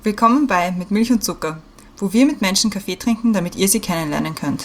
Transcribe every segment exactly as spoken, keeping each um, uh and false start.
Willkommen bei Mit Milch und Zucker, wo wir mit Menschen Kaffee trinken, damit ihr sie kennenlernen könnt.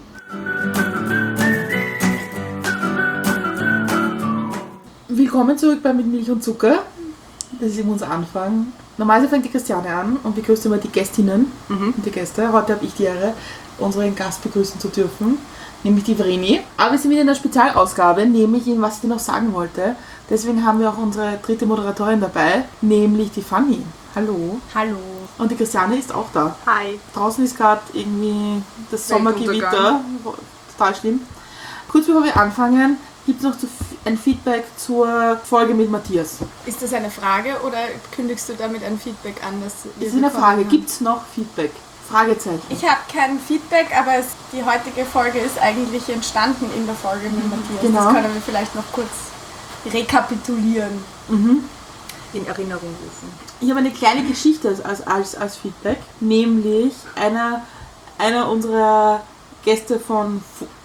Willkommen zurück bei Mit Milch und Zucker. Das ist eben unser Anfang. Normalerweise fängt die Christiane an und begrüßt immer die Gästinnen mhm. und die Gäste. Heute habe ich die Ehre, unseren Gast begrüßen zu dürfen, nämlich die Vreni. Aber wir sind wieder in der Spezialausgabe, nämlich in was ich dir noch sagen wollte. Deswegen haben wir auch unsere dritte Moderatorin dabei, nämlich die Fanny. Hallo. Hallo. Und die Christiane ist auch da. Hi. Draußen ist gerade irgendwie das Sommergewitter. Total schlimm. Kurz bevor wir anfangen, gibt es noch ein Feedback zur Folge mit Matthias. Ist das eine Frage oder kündigst du damit ein Feedback an? Das ist eine Frage. Gibt es noch Feedback? Fragezeichen. Ich habe kein Feedback, aber es, die heutige Folge ist eigentlich entstanden in der Folge mit Matthias. Genau. Das können wir vielleicht noch kurz rekapitulieren. Mhm. In Erinnerung rufen. Ich habe eine kleine Geschichte als, als, als Feedback, nämlich einer, einer unserer Gäste von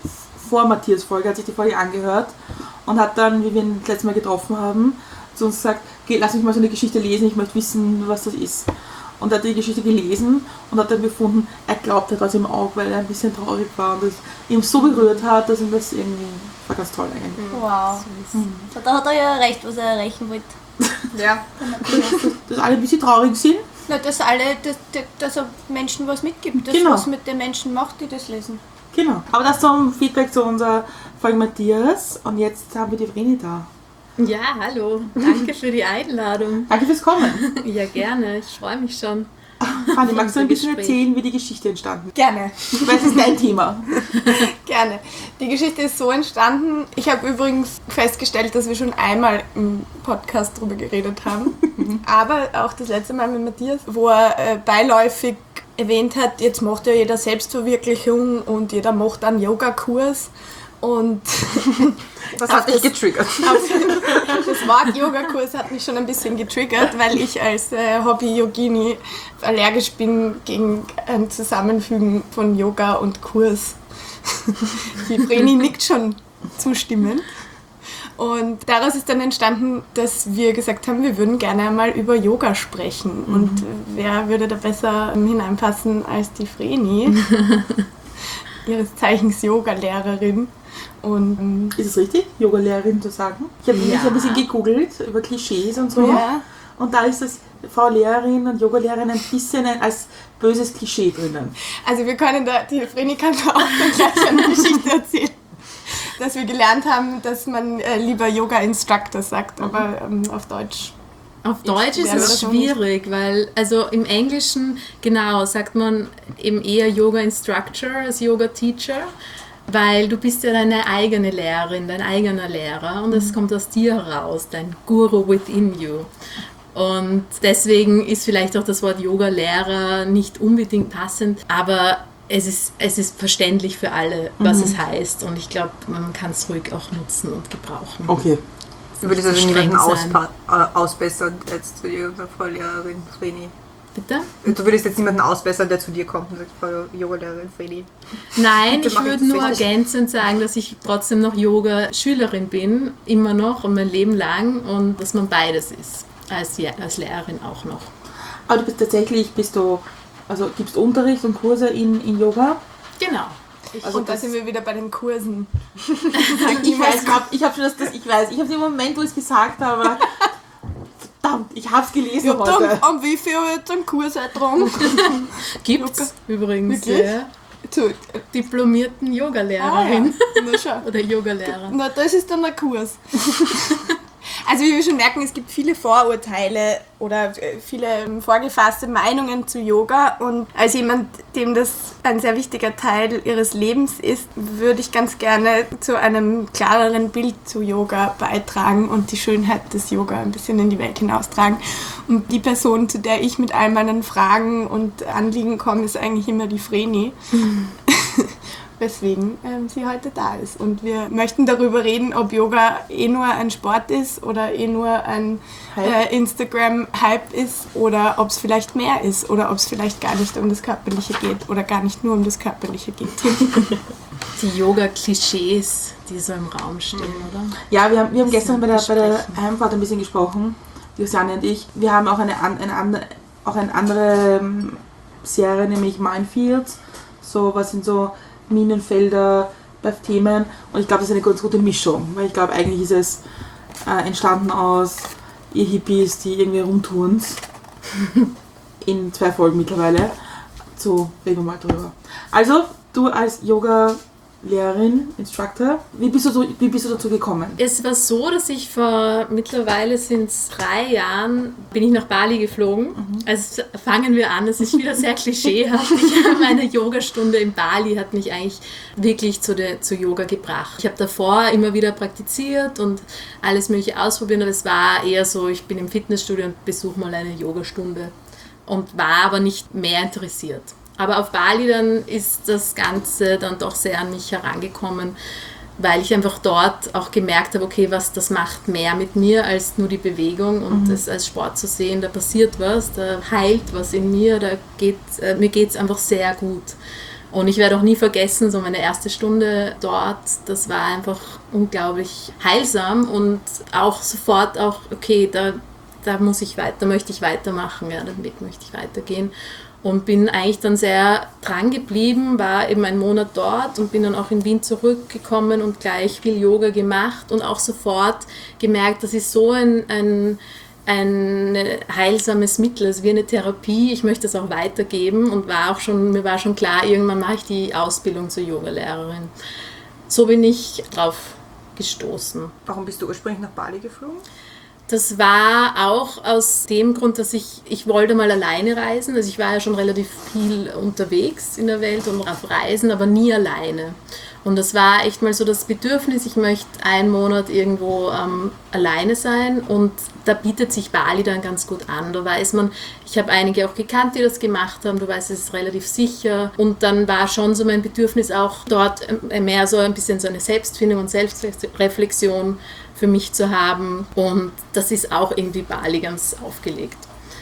vor Matthias Folge hat sich die Folge angehört und hat dann, wie wir ihn das letzte Mal getroffen haben, zu uns gesagt, geh, lass mich mal so eine Geschichte lesen, ich möchte wissen, was das ist. Und er hat die Geschichte gelesen und hat dann gefunden, er glaubt etwas im Auge, weil er ein bisschen traurig war und es ihm so berührt hat, dass ihm das irgendwie, war ganz toll eigentlich. Wow. Mhm. Da hat er ja recht, was er erreichen wollte. Ja. Dass alle ein bisschen traurig sind. Na, dass alle, dass, dass er Menschen was mitgibt, dass genau. was mit den Menschen macht, die das lesen. Genau. Aber das zum Feedback zu unserer Folge Matthias. Und jetzt haben wir die Vreni da. Ja, hallo. Danke für die Einladung. Danke fürs Kommen. Ja, gerne. Ich freue mich schon. Fanny, magst du ein bisschen Gespräch. erzählen, wie die Geschichte entstanden ist? Gerne. Ich weiß, es ist dein Thema. Gerne. Die Geschichte ist so entstanden. Ich habe übrigens festgestellt, dass wir schon einmal im Podcast drüber geredet haben. Aber auch das letzte Mal mit Matthias, wo er äh, beiläufig erwähnt hat, jetzt macht ja jeder Selbstverwirklichung und jeder macht einen Yoga-Kurs. Und das hat dich getriggert. Das Wort Yogakurs hat mich schon ein bisschen getriggert, weil ich als äh, Hobby-Yogini allergisch bin gegen ein Zusammenfügen von Yoga und Kurs. Die Vreni nickt schon zustimmend. Und daraus ist dann entstanden, dass wir gesagt haben, wir würden gerne einmal über Yoga sprechen. Mhm. Und wer würde da besser hineinpassen als die Vreni, ihres Zeichens Yoga-Lehrerin. Und ist es richtig, Yoga-Lehrerin zu sagen? Ich habe ja. ein bisschen gegoogelt über Klischees und so. Ja. Und da ist das Frau Lehrerin und Yoga-Lehrerin ein bisschen als böses Klischee drinnen. Also wir können da, die Vreni kann da auch gleich eine Geschichte erzählen, dass wir gelernt haben, dass man äh, lieber Yoga-Instructor sagt, mhm. aber ähm, auf Deutsch. Auf Deutsch ist es schwierig, weil also im Englischen, genau, sagt man eben eher Yoga-Instructor als Yoga-Teacher. Weil du bist ja deine eigene Lehrerin, dein eigener Lehrer und es mhm. kommt aus dir heraus, dein Guru within you. Und deswegen ist vielleicht auch das Wort Yoga-Lehrer nicht unbedingt passend, aber es ist, es ist verständlich für alle, was mhm. es heißt und ich glaube, man kann es ruhig auch nutzen und gebrauchen. Okay. Du würdest also niemanden auspa- äh, ausbessern als zu dir, unsere Frau Lehrerin Vreni. Bitte? Du würdest jetzt niemanden ausbessern, der zu dir kommt und sagt, Frau Yoga-Lehrerin Vreni. Nein, ich würde nur ergänzend sagen, dass ich trotzdem noch Yoga-Schülerin bin, immer noch und mein Leben lang und dass man beides ist, als, als Lehrerin auch noch. Aber du bist tatsächlich, bist du, also gibst Unterricht und Kurse in, in Yoga? Genau. Also und da sind wir wieder bei den Kursen. ich weiß, ich habe schon das, das, ich weiß, ich habe es im Moment, wo ich es gesagt habe, verdammt, ich habe es gelesen ja, heute. Dann, um wie viel wird ein Kurs dran? Gibt's übrigens. Wirklich? Ja. Zu diplomierten Yoga-Lehrerin. Ah, ja. Oder Yoga-Lehrer. Na, das ist dann ein Kurs. Also wie wir schon merken, es gibt viele Vorurteile oder viele vorgefasste Meinungen zu Yoga und als jemand, dem das ein sehr wichtiger Teil ihres Lebens ist, würde ich ganz gerne zu einem klareren Bild zu Yoga beitragen und die Schönheit des Yoga ein bisschen in die Welt hinaustragen. Und die Person, zu der ich mit all meinen Fragen und Anliegen komme, ist eigentlich immer die Vreni. Mhm. Weswegen ähm, sie heute da ist. Und wir möchten darüber reden, ob Yoga eh nur ein Sport ist oder eh nur ein äh, Instagram-Hype ist oder ob es vielleicht mehr ist oder ob es vielleicht gar nicht um das Körperliche geht oder gar nicht nur um das Körperliche geht. Die Yoga-Klischees, die so im Raum stehen, oder? Ja, wir haben, wir haben gestern bei der, bei der Heimfahrt ein bisschen gesprochen, die Christiane und ich. Wir haben auch eine, eine, auch eine andere ähm, Serie, nämlich Minefields. So, was sind so Minenfelder bei Themen. Und ich glaube, das ist eine ganz gute Mischung, weil ich glaube, eigentlich ist es äh, entstanden aus ihr Hippies, die irgendwie rumtun. In zwei Folgen mittlerweile. So, reden wir mal drüber. Also, du als Yoga-Lehrerin, Instructor, wie bist, du so, wie bist du dazu gekommen? Es war so, dass ich vor mittlerweile sind es drei Jahren, bin ich nach Bali geflogen. Mhm. Also fangen wir an, es ist wieder sehr klischeehaft. Ich, meine Yogastunde in Bali hat mich eigentlich wirklich zu, der, zu Yoga gebracht. Ich habe davor immer wieder praktiziert und alles mögliche ausprobiert, aber es war eher so, ich bin im Fitnessstudio und besuche mal eine Yogastunde. Und war aber nicht mehr interessiert. Aber auf Bali dann ist das Ganze dann doch sehr an mich herangekommen, weil ich einfach dort auch gemerkt habe, okay, was das macht mehr mit mir als nur die Bewegung und mhm. das als Sport zu sehen, da passiert was, da heilt was in mir, da geht, äh, mir geht es einfach sehr gut. Und ich werde auch nie vergessen, so meine erste Stunde dort, das war einfach unglaublich heilsam und auch sofort auch, okay, da da muss ich weiter, da möchte ich weitermachen, ja, den Weg möchte ich weitergehen und bin eigentlich dann sehr dran geblieben, war eben einen Monat dort und bin dann auch in Wien zurückgekommen und gleich viel Yoga gemacht und auch sofort gemerkt, das ist so ein, ein, ein heilsames Mittel, es ist wie eine Therapie, ich möchte das auch weitergeben und war auch schon, mir war schon klar, irgendwann mache ich die Ausbildung zur Yogalehrerin. So bin ich drauf gestoßen. Warum bist du ursprünglich nach Bali geflogen? Das war auch aus dem Grund, dass ich, ich wollte mal alleine reisen. Also ich war ja schon relativ viel unterwegs in der Welt und auf Reisen, aber nie alleine. Und das war echt mal so das Bedürfnis, ich möchte einen Monat irgendwo ähm, alleine sein und da bietet sich Bali dann ganz gut an. Da weiß man, ich habe einige auch gekannt, die das gemacht haben, du weißt, es ist relativ sicher und dann war schon so mein Bedürfnis auch dort mehr so ein bisschen so eine Selbstfindung und Selbstreflexion für mich zu haben und das ist auch irgendwie Bali ganz aufgelegt.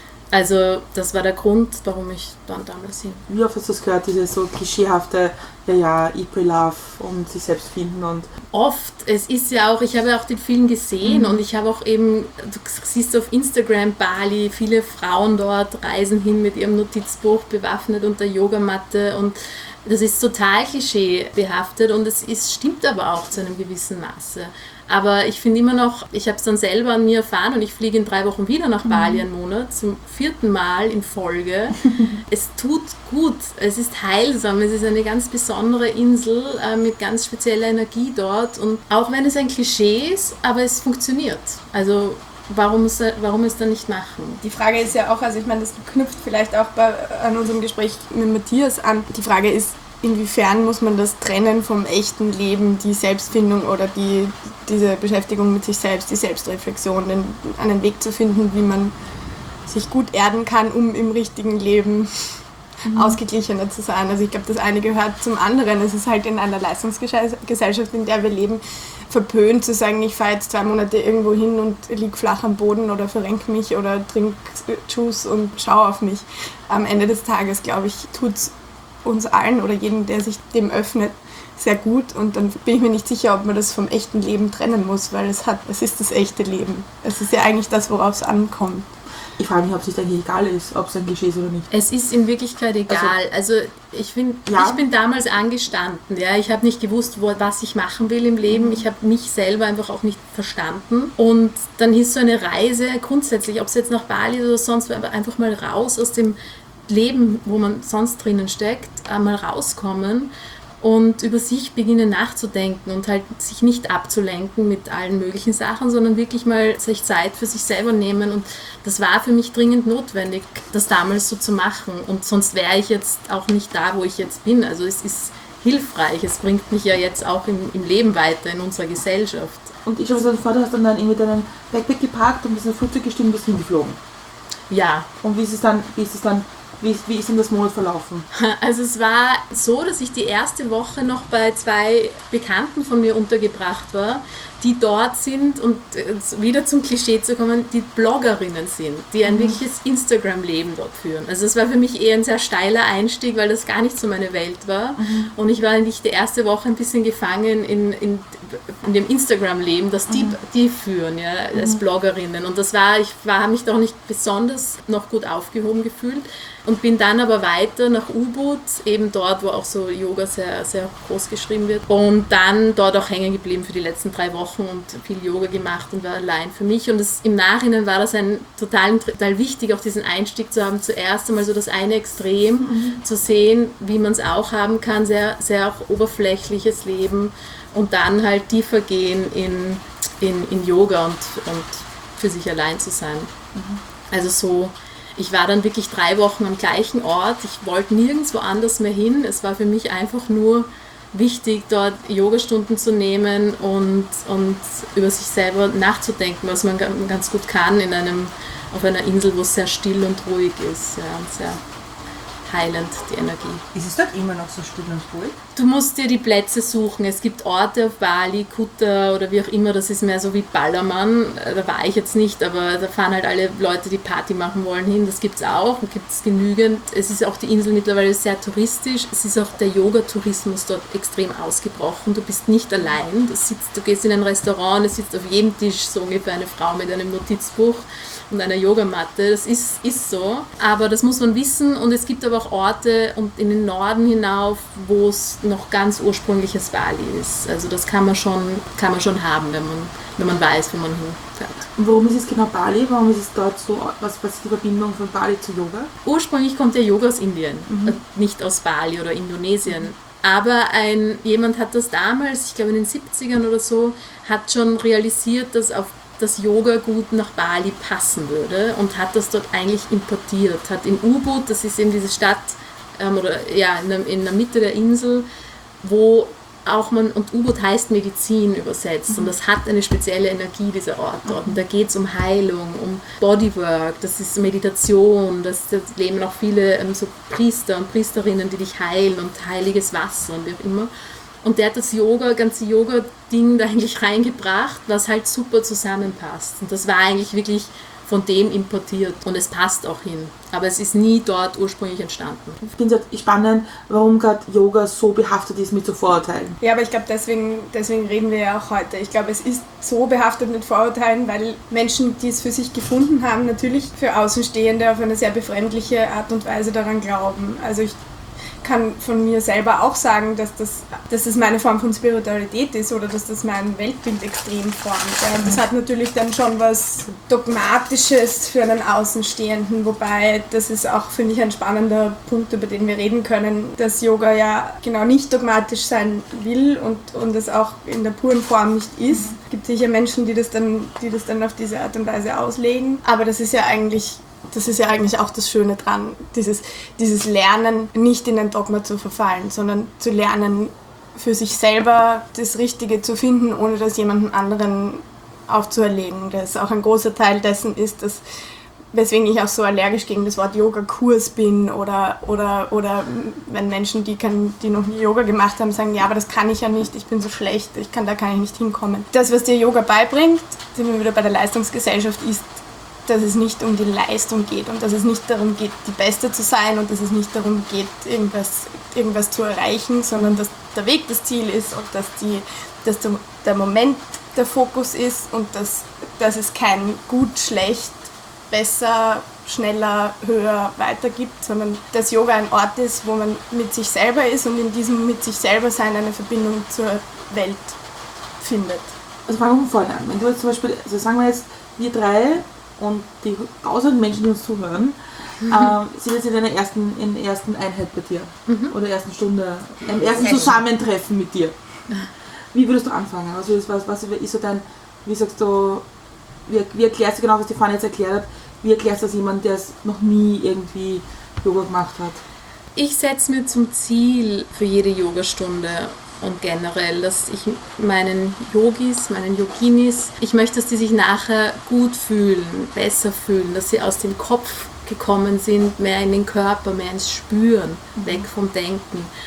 Also das war der Grund, warum ich dann damals hin. Wie oft hast du das gehört, diese so klischeehafte, ja ja, Eat, Pray, Love und sich selbst finden und... Oft, es ist ja auch, ich habe ja auch den Film gesehen mhm. und ich habe auch eben, du siehst auf Instagram Bali, viele Frauen dort reisen hin mit ihrem Notizbuch bewaffnet unter Yogamatte und das ist total klischeebehaftet und es ist, stimmt aber auch zu einem gewissen Maße. Aber ich finde immer noch, ich habe es dann selber an mir erfahren und ich fliege in drei Wochen wieder nach Bali einen Monat, zum vierten Mal in Folge. Es tut gut, es ist heilsam, es ist eine ganz besondere Insel äh, mit ganz spezieller Energie dort und auch wenn es ein Klischee ist, aber es funktioniert. Also warum es, warum es dann nicht machen? Die Frage ist ja auch, also ich meine, das knüpft vielleicht auch bei, an unserem Gespräch mit Matthias an. Die Frage ist, inwiefern muss man das trennen vom echten Leben, die Selbstfindung oder die, diese Beschäftigung mit sich selbst, die Selbstreflexion, den, einen Weg zu finden, wie man sich gut erden kann, um im richtigen Leben mhm. ausgeglichener zu sein. Also ich glaube, das eine gehört zum anderen. Es ist halt in einer Leistungsgesellschaft, in der wir leben, verpönt zu sagen, ich fahre jetzt zwei Monate irgendwo hin und liege flach am Boden oder verrenke mich oder trinke Juice und schaue auf mich. Am Ende des Tages, glaube ich, tut es uns allen oder jedem, der sich dem öffnet, sehr gut und dann bin ich mir nicht sicher, ob man das vom echten Leben trennen muss, weil es hat, es ist das echte Leben. Es ist ja eigentlich das, worauf es ankommt. Ich frage mich, ob es sich eigentlich egal ist, ob es ein Klischee ist oder nicht. Es ist in Wirklichkeit egal. Also, also ich, find, ja. ich bin damals angestanden. Ja? Ich habe nicht gewusst, wo, was ich machen will im Leben. Mhm. Ich habe mich selber einfach auch nicht verstanden. Und dann hieß so eine Reise grundsätzlich, ob es jetzt nach Bali oder sonst, aber einfach mal raus aus dem Leben, wo man sonst drinnen steckt, einmal rauskommen und über sich beginnen nachzudenken und halt sich nicht abzulenken mit allen möglichen Sachen, sondern wirklich mal sich Zeit für sich selber nehmen und das war für mich dringend notwendig, das damals so zu machen und sonst wäre ich jetzt auch nicht da, wo ich jetzt bin. Also es ist hilfreich, es bringt mich ja jetzt auch im, im Leben weiter, in unserer Gesellschaft. Und ich habe so vor, du hast dann, dann irgendwie deinen Backpack geparkt und bist in ein Flugzeug gestiegen und bist hingeflogen. Ja. Und wie ist es dann, wie ist es dann Wie, wie ist denn das Monat verlaufen? Also es war so, dass ich die erste Woche noch bei zwei Bekannten von mir untergebracht war, die dort sind und wieder zum Klischee zu kommen, die Bloggerinnen sind, die ein wirkliches Instagram-Leben dort führen. Also es war für mich eher ein sehr steiler Einstieg, weil das gar nicht so meine Welt war. Mhm. Und ich war eigentlich die erste Woche ein bisschen gefangen in, in, in dem Instagram-Leben, das die, mhm. die führen, ja, als Bloggerinnen. Und das war, ich war, habe mich doch nicht besonders noch gut aufgehoben gefühlt. Und bin dann aber weiter nach U-Boot, eben dort, wo auch so Yoga sehr, sehr groß geschrieben wird. Und dann dort auch hängen geblieben für die letzten drei Wochen und viel Yoga gemacht und war allein für mich. Und das, im Nachhinein war das ein total, total wichtig, auch diesen Einstieg zu haben. Zuerst einmal so das eine Extrem, mhm. zu sehen, wie man es auch haben kann, sehr, sehr auch oberflächliches Leben. Und dann halt tiefer gehen in, in, in Yoga und, und für sich allein zu sein. Mhm. Also so... Ich war dann wirklich drei Wochen am gleichen Ort. Ich wollte nirgendwo anders mehr hin. Es war für mich einfach nur wichtig, dort Yogastunden zu nehmen und, und über sich selber nachzudenken, was man ganz gut kann in einem, auf einer Insel, wo es sehr still und ruhig ist, ja, und sehr heilend, die Energie. Ist es dort immer noch so still und ruhig? Du musst dir die Plätze suchen. Es gibt Orte auf Bali, Kuta oder wie auch immer, das ist mehr so wie Ballermann. Da war ich jetzt nicht, aber da fahren halt alle Leute, die Party machen wollen, hin. Das gibt es auch, da gibt es genügend. Es ist auch die Insel mittlerweile sehr touristisch. Es ist auch der Yoga-Tourismus dort extrem ausgebrochen. Du bist nicht allein. Du, sitzt, du gehst in ein Restaurant, es sitzt auf jedem Tisch so ungefähr eine Frau mit einem Notizbuch und einer Yogamatte. Das ist, ist so, aber das muss man wissen. Und es gibt aber auch Orte und in den Norden hinauf, wo es noch ganz ursprüngliches Bali ist. Also das kann man schon, kann man schon haben, wenn man, wenn man weiß, wo man hinfährt. Und warum ist es genau Bali? Warum ist es dort so? Was, was ist die Verbindung von Bali zu Yoga? Ursprünglich kommt der Yoga aus Indien, mhm. nicht aus Bali oder Indonesien. Mhm. Aber ein, jemand hat das damals, ich glaube in den siebzigern oder so, hat schon realisiert, dass auf das Yoga gut nach Bali passen würde und hat das dort eigentlich importiert. Hat in U-Boot, das ist eben diese Stadt, ähm, oder ja, in der, in der Mitte der Insel, wo auch man, und U-Boot heißt Medizin übersetzt, mhm. und das hat eine spezielle Energie, dieser Ort dort. Und da geht es um Heilung, um Bodywork, das ist Meditation, das, das leben auch viele ähm, so Priester und Priesterinnen, die dich heilen und heiliges Wasser und wie auch immer. Und der hat das Yoga, ganze Yoga-Ding da eigentlich reingebracht, was halt super zusammenpasst. Und das war eigentlich wirklich von dem importiert und es passt auch hin. Aber es ist nie dort ursprünglich entstanden. Ich finde es spannend, warum gerade Yoga so behaftet ist mit so Vorurteilen. Ja, aber ich glaube, deswegen, deswegen reden wir ja auch heute. Ich glaube, es ist so behaftet mit Vorurteilen, weil Menschen, die es für sich gefunden haben, natürlich für Außenstehende auf eine sehr befremdliche Art und Weise daran glauben. Also ich kann von mir selber auch sagen, dass das, dass das meine Form von Spiritualität ist oder dass das mein Weltbild extrem formt. Ja, das hat natürlich dann schon was Dogmatisches für einen Außenstehenden, wobei das ist auch, finde ich, ein spannender Punkt, über den wir reden können, dass Yoga ja genau nicht dogmatisch sein will und, und es auch in der puren Form nicht ist. Es gibt sicher Menschen, die das dann, die das dann auf diese Art und Weise auslegen, aber das ist ja eigentlich Das ist ja eigentlich auch das Schöne dran, dieses, dieses Lernen, nicht in ein Dogma zu verfallen, sondern zu lernen, für sich selber das Richtige zu finden, ohne das jemandem anderen aufzuerlegen. Das auch ein großer Teil dessen ist, dass, weswegen ich auch so allergisch gegen das Wort Yoga-Kurs bin oder, oder, oder wenn Menschen, die, kann, die noch nie Yoga gemacht haben, sagen, ja, aber das kann ich ja nicht, ich bin so schlecht, ich kann, da kann ich nicht hinkommen. Das, was dir Yoga beibringt, sind wir wieder bei der Leistungsgesellschaft, ist, dass es nicht um die Leistung geht und dass es nicht darum geht, die Beste zu sein und dass es nicht darum geht, irgendwas, irgendwas zu erreichen, sondern dass der Weg das Ziel ist und dass, die, dass der Moment der Fokus ist und dass, dass es kein gut, schlecht, besser, schneller, höher, weiter gibt, sondern dass Yoga ein Ort ist, wo man mit sich selber ist und in diesem mit sich selber sein eine Verbindung zur Welt findet. Also fangen wir von vorne an. Wenn du jetzt zum Beispiel, also sagen wir jetzt, wir drei und die tausend Menschen, die uns zuhören, mhm. äh, sind jetzt in der ersten, in der ersten Einheit bei dir. Mhm. Oder ersten Stunde, im ersten Zusammentreffen mit dir. Wie würdest du anfangen? Also was, was ist so dein, wie sagst du, wie, wie erklärst du genau, was die Fanny jetzt erklärt hat, wie erklärst du das jemand, der es noch nie irgendwie Yoga gemacht hat? Ich setze mir zum Ziel für jede Yogastunde und generell, dass ich meinen Yogis, meinen Yoginis, ich möchte, dass die sich nachher gut fühlen, besser fühlen, dass sie aus dem Kopf gekommen sind, mehr in den Körper, mehr ins Spüren, mhm. weg vom Denken.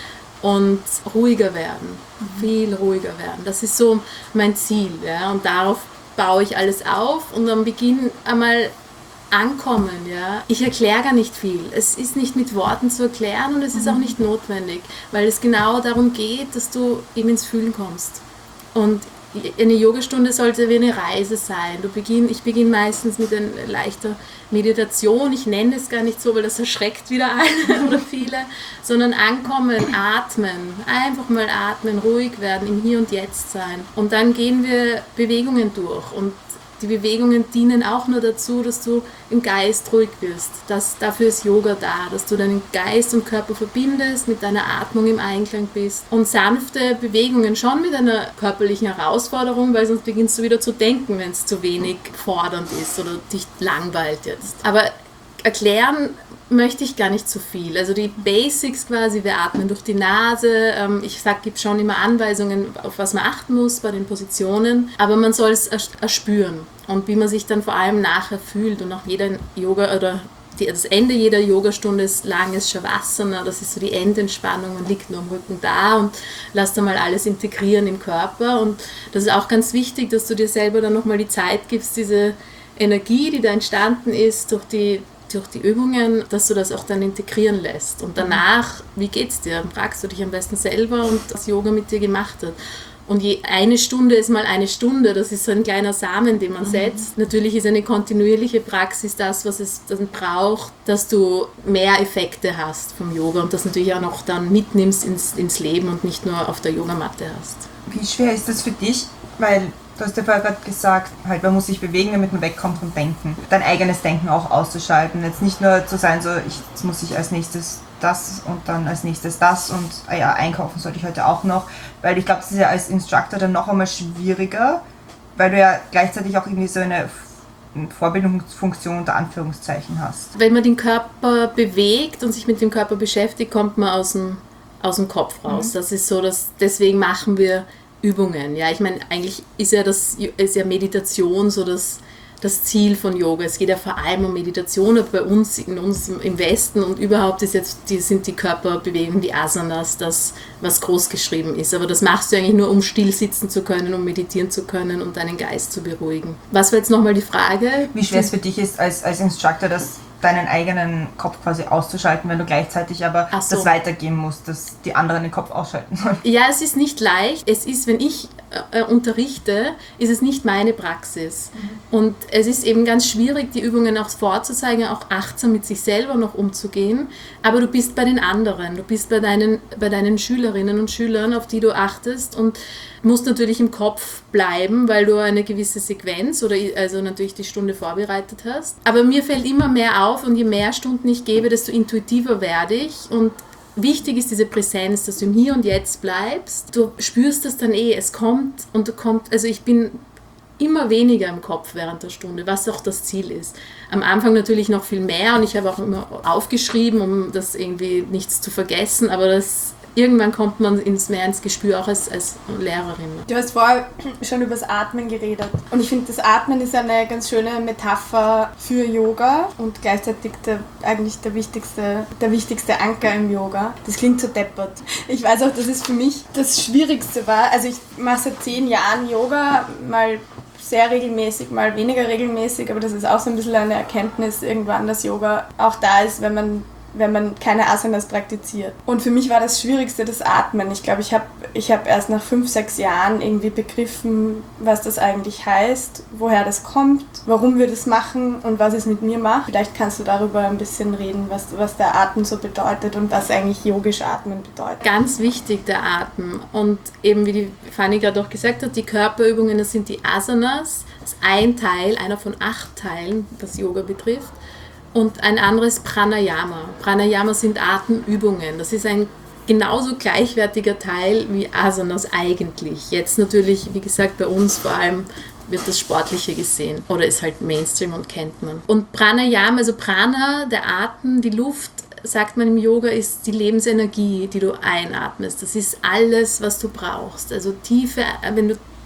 und ruhiger werden, viel ruhiger werden. Das ist so mein Ziel, ja, und darauf baue ich alles auf und am Beginn einmal ankommen, ja. Ich erkläre gar nicht viel. Es ist nicht mit Worten zu erklären und es ist auch nicht notwendig, weil es genau darum geht, dass du eben ins Fühlen kommst. Und eine Yogastunde sollte wie eine Reise sein. Du beginn, ich beginne meistens mit einer leichter Meditation. Ich nenne es gar nicht so, weil das erschreckt wieder alle oder viele, sondern ankommen, atmen, einfach mal atmen, ruhig werden, im Hier und Jetzt sein. Und dann gehen wir Bewegungen durch und die Bewegungen dienen auch nur dazu, dass du im Geist ruhig wirst. Das, dafür ist Yoga da, dass du deinen Geist und Körper verbindest, mit deiner Atmung im Einklang bist. Und sanfte Bewegungen schon mit einer körperlichen Herausforderung, weil sonst beginnst du wieder zu denken, wenn es zu wenig fordernd ist oder dich langweilt jetzt. Aber erklären möchte ich gar nicht so viel. Also die Basics quasi, wir atmen durch die Nase. Ich sage, gebe schon immer Anweisungen, auf was man achten muss bei den Positionen, aber man soll es erspüren und wie man sich dann vor allem nachher fühlt. Und nach jeder Yoga oder die, das Ende jeder Yogastunde ist langes Shavasana, das ist so die Endentspannung, man liegt nur am Rücken da und lässt einmal alles integrieren im Körper. Und das ist auch ganz wichtig, dass du dir selber dann nochmal die Zeit gibst, diese Energie, die da entstanden ist durch die durch die Übungen, dass du das auch dann integrieren lässt. Und danach, wie geht's dir? Fragst du dich am besten selber und was Yoga mit dir gemacht hat. Und je, eine Stunde ist mal eine Stunde, das ist so ein kleiner Samen, den man setzt. Mhm. Natürlich ist eine kontinuierliche Praxis das, was es dann braucht, dass du mehr Effekte hast vom Yoga und das natürlich auch noch dann mitnimmst ins, ins Leben und nicht nur auf der Yogamatte hast. Wie schwer ist das für dich? Weil du hast ja vorher gerade gesagt, halt, man muss sich bewegen, damit man wegkommt vom Denken. Dein eigenes Denken auch auszuschalten. Jetzt nicht nur zu sein, so, ich, jetzt muss ich als nächstes das und dann als nächstes das und ah ja, einkaufen sollte ich heute auch noch. Weil ich glaube, das ist ja als Instructor dann noch einmal schwieriger, weil du ja gleichzeitig auch irgendwie so eine Vorbildungsfunktion unter Anführungszeichen hast. Wenn man den Körper bewegt und sich mit dem Körper beschäftigt, kommt man aus dem, aus dem Kopf raus. Mhm. Das ist so, dass deswegen machen wir Übungen. Ja, ich meine, eigentlich ist ja, das, ist ja Meditation so das, das Ziel von Yoga. Es geht ja vor allem um Meditation, aber bei uns, in uns im Westen und überhaupt ist jetzt, die, sind die Körperbewegungen, die Asanas, das, was groß geschrieben ist. Aber das machst du eigentlich nur, um still sitzen zu können, um meditieren zu können und deinen Geist zu beruhigen. Was war jetzt nochmal die Frage? Wie schwer es für dich ist, als, als Instructor, das deinen eigenen Kopf quasi auszuschalten, wenn du gleichzeitig aber so. das weitergeben musst, dass die anderen den Kopf ausschalten sollen. Ja, es ist nicht leicht. Es ist, wenn ich äh, unterrichte, ist es nicht meine Praxis. Mhm. Und es ist eben ganz schwierig, die Übungen auch vorzuzeigen, auch achtsam mit sich selber noch umzugehen. Aber du bist bei den anderen, du bist bei deinen, bei deinen Schülerinnen und Schülern, auf die du achtest und musst natürlich im Kopf bleiben, weil du eine gewisse Sequenz oder also natürlich die Stunde vorbereitet hast. Aber mir fällt immer mehr auf und je mehr Stunden ich gebe, desto intuitiver werde ich und wichtig ist diese Präsenz, dass du im Hier und Jetzt bleibst. Du spürst das dann eh, es kommt und du kommt, also ich bin immer weniger im Kopf während der Stunde, was auch das Ziel ist. Am Anfang natürlich noch viel mehr und ich habe auch immer aufgeschrieben, um das irgendwie nichts zu vergessen, aber das irgendwann kommt man ins, mehr ins Gespür, auch als, als Lehrerin. Du hast vorher schon über das Atmen geredet. Und ich finde, das Atmen ist eine ganz schöne Metapher für Yoga und gleichzeitig der, eigentlich der wichtigste, der wichtigste Anker im Yoga. Das klingt so deppert. Ich weiß auch, dass es für mich das Schwierigste war. Also ich mache seit zehn Jahren Yoga, mal sehr regelmäßig, mal weniger regelmäßig, aber das ist auch so ein bisschen eine Erkenntnis irgendwann, dass Yoga auch da ist, wenn man wenn man keine Asanas praktiziert. Und für mich war das Schwierigste das Atmen. Ich glaube, ich habe ich hab erst nach fünf, sechs Jahren irgendwie begriffen, was das eigentlich heißt, woher das kommt, warum wir das machen und was es mit mir macht. Vielleicht kannst du darüber ein bisschen reden, was, was der Atem so bedeutet und was eigentlich yogisch Atmen bedeutet. Ganz wichtig, der Atem. Und eben wie die Fanny gerade auch gesagt hat, die Körperübungen, das sind die Asanas. Das ist ein Teil, einer von acht Teilen, das Yoga betrifft. Und ein anderes Pranayama. Pranayama sind Atemübungen. Das ist ein genauso gleichwertiger Teil wie Asanas eigentlich. Jetzt natürlich, wie gesagt, bei uns vor allem wird das Sportliche gesehen oder ist halt Mainstream und kennt man. Und Pranayama, also Prana, der Atem, die Luft, sagt man im Yoga, ist die Lebensenergie, die du einatmest. Das ist alles, was du brauchst. Also tiefe, wenn du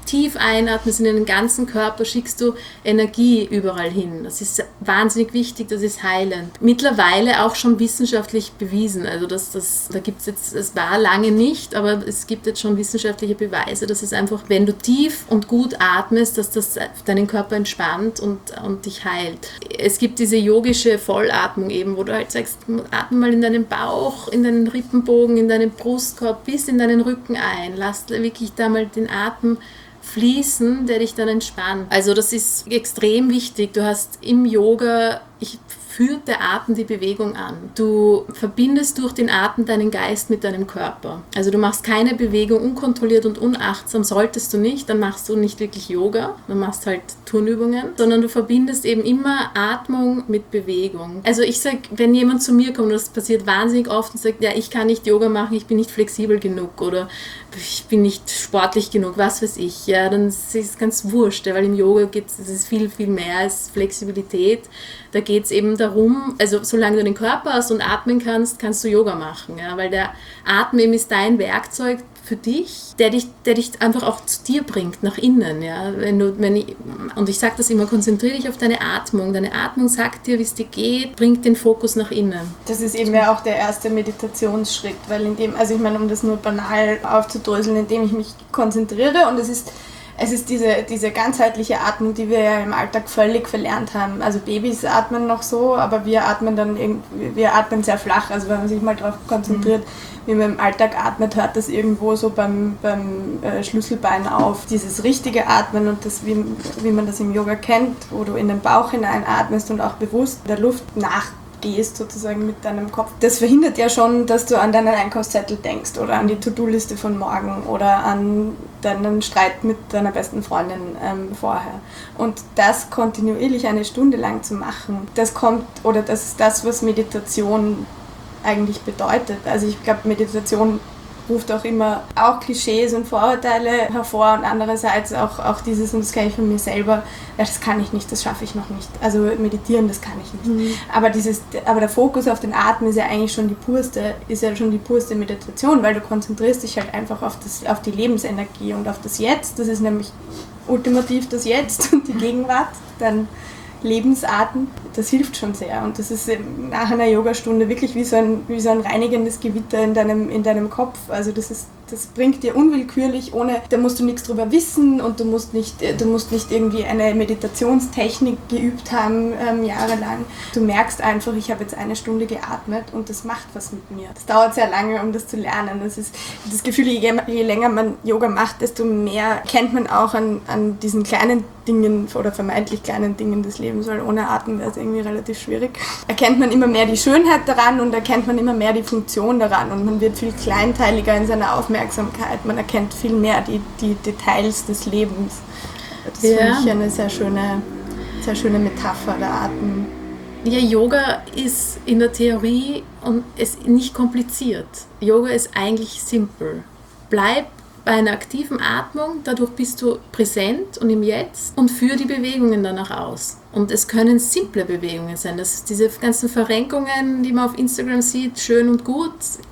tief einatmest in den ganzen Körper, schickst du Energie überall hin. Das ist wahnsinnig wichtig, das ist heilend. Mittlerweile auch schon wissenschaftlich bewiesen. Also das, das, da gibt's jetzt, es war lange nicht, aber es gibt jetzt schon wissenschaftliche Beweise, dass es einfach, wenn du tief und gut atmest, dass das deinen Körper entspannt und, und dich heilt. Es gibt diese yogische Vollatmung eben, wo du halt sagst, atme mal in deinen Bauch, in deinen Rippenbogen, in deinen Brustkorb, bis in deinen Rücken ein. Lass wirklich da mal den Atem fließen, der dich dann entspannt. Also das ist extrem wichtig. Du hast im Yoga, ich führt der Atem die Bewegung an. Du verbindest durch den Atem deinen Geist mit deinem Körper. Also du machst keine Bewegung unkontrolliert und unachtsam, solltest du nicht, dann machst du nicht wirklich Yoga, dann machst halt Turnübungen, sondern du verbindest eben immer Atmung mit Bewegung. Also ich sage, wenn jemand zu mir kommt, und das passiert wahnsinnig oft, und sagt, ja, ich kann nicht Yoga machen, ich bin nicht flexibel genug oder ich bin nicht sportlich genug, was weiß ich, ja, dann ist es ganz wurscht, weil im Yoga geht es viel, viel mehr als Flexibilität. Da geht es eben darum, also solange du den Körper hast und atmen kannst, kannst du Yoga machen, ja, weil der Atem eben ist dein Werkzeug für dich, der dich, der dich einfach auch zu dir bringt, nach innen. Ja. Wenn du, wenn ich, und ich sage das immer, konzentriere dich auf deine Atmung. Deine Atmung sagt dir, wie es dir geht, bringt den Fokus nach innen. Das ist eben ja auch der erste Meditationsschritt, weil in dem, also ich meine, um das nur banal aufzudröseln, indem ich mich konzentriere, und es ist Es ist diese, diese ganzheitliche Atmung, die wir ja im Alltag völlig verlernt haben. Also Babys atmen noch so, aber wir atmen dann irgendwie, wir atmen sehr flach. Also wenn man sich mal darauf konzentriert, mhm. wie man im Alltag atmet, hört das irgendwo so beim, beim äh, Schlüsselbein auf. Dieses richtige Atmen und das, wie, wie man das im Yoga kennt, wo du in den Bauch hineinatmest und auch bewusst der Luft nach gehst sozusagen mit deinem Kopf. Das verhindert ja schon, dass du an deinen Einkaufszettel denkst oder an die To-Do-Liste von morgen oder an deinen Streit mit deiner besten Freundin ähm, vorher. Und das kontinuierlich eine Stunde lang zu machen, das kommt, oder das ist das, was Meditation eigentlich bedeutet. Also ich glaube, Meditation ruft auch immer auch Klischees und Vorurteile hervor und andererseits auch, auch dieses, und das kenne ich von mir selber, ja, das kann ich nicht, das schaffe ich noch nicht. Also meditieren, das kann ich nicht. Mhm. Aber, dieses, aber der Fokus auf den Atem ist ja eigentlich schon die purste, ist ja schon die purste Meditation, weil du konzentrierst dich halt einfach auf, das, auf die Lebensenergie und auf das Jetzt. Das ist nämlich ultimativ das Jetzt und die Gegenwart. Dann Lebensatem, das hilft schon sehr. Und das ist nach einer Yogastunde wirklich wie so ein, wie so ein reinigendes Gewitter in deinem, in deinem Kopf. Also das ist, das bringt dir unwillkürlich, ohne, da musst du nichts drüber wissen und du musst nicht, du musst nicht irgendwie eine Meditationstechnik geübt haben, ähm, jahrelang. Du merkst einfach, ich habe jetzt eine Stunde geatmet und das macht was mit mir. Das dauert sehr lange, um das zu lernen. Das ist das Gefühl, je, je länger man Yoga macht, desto mehr kennt man auch an, an diesen kleinen Dingen oder vermeintlich kleinen Dingen des Lebens, weil ohne Atmen wäre es irgendwie relativ schwierig. Erkennt man immer mehr die Schönheit daran und erkennt man immer mehr die Funktion daran und man wird viel kleinteiliger in seiner Aufmerksamkeit. Man erkennt viel mehr die, die Details des Lebens. Das ist ja für mich eine sehr schöne, sehr schöne Metapher, der Atem. Ja, Yoga ist in der Theorie und ist nicht kompliziert. Yoga ist eigentlich simpel. Bleib bei einer aktiven Atmung, dadurch bist du präsent und im Jetzt und führe die Bewegungen danach aus. Und es können simple Bewegungen sein. Das ist diese ganzen Verrenkungen, die man auf Instagram sieht, schön und gut.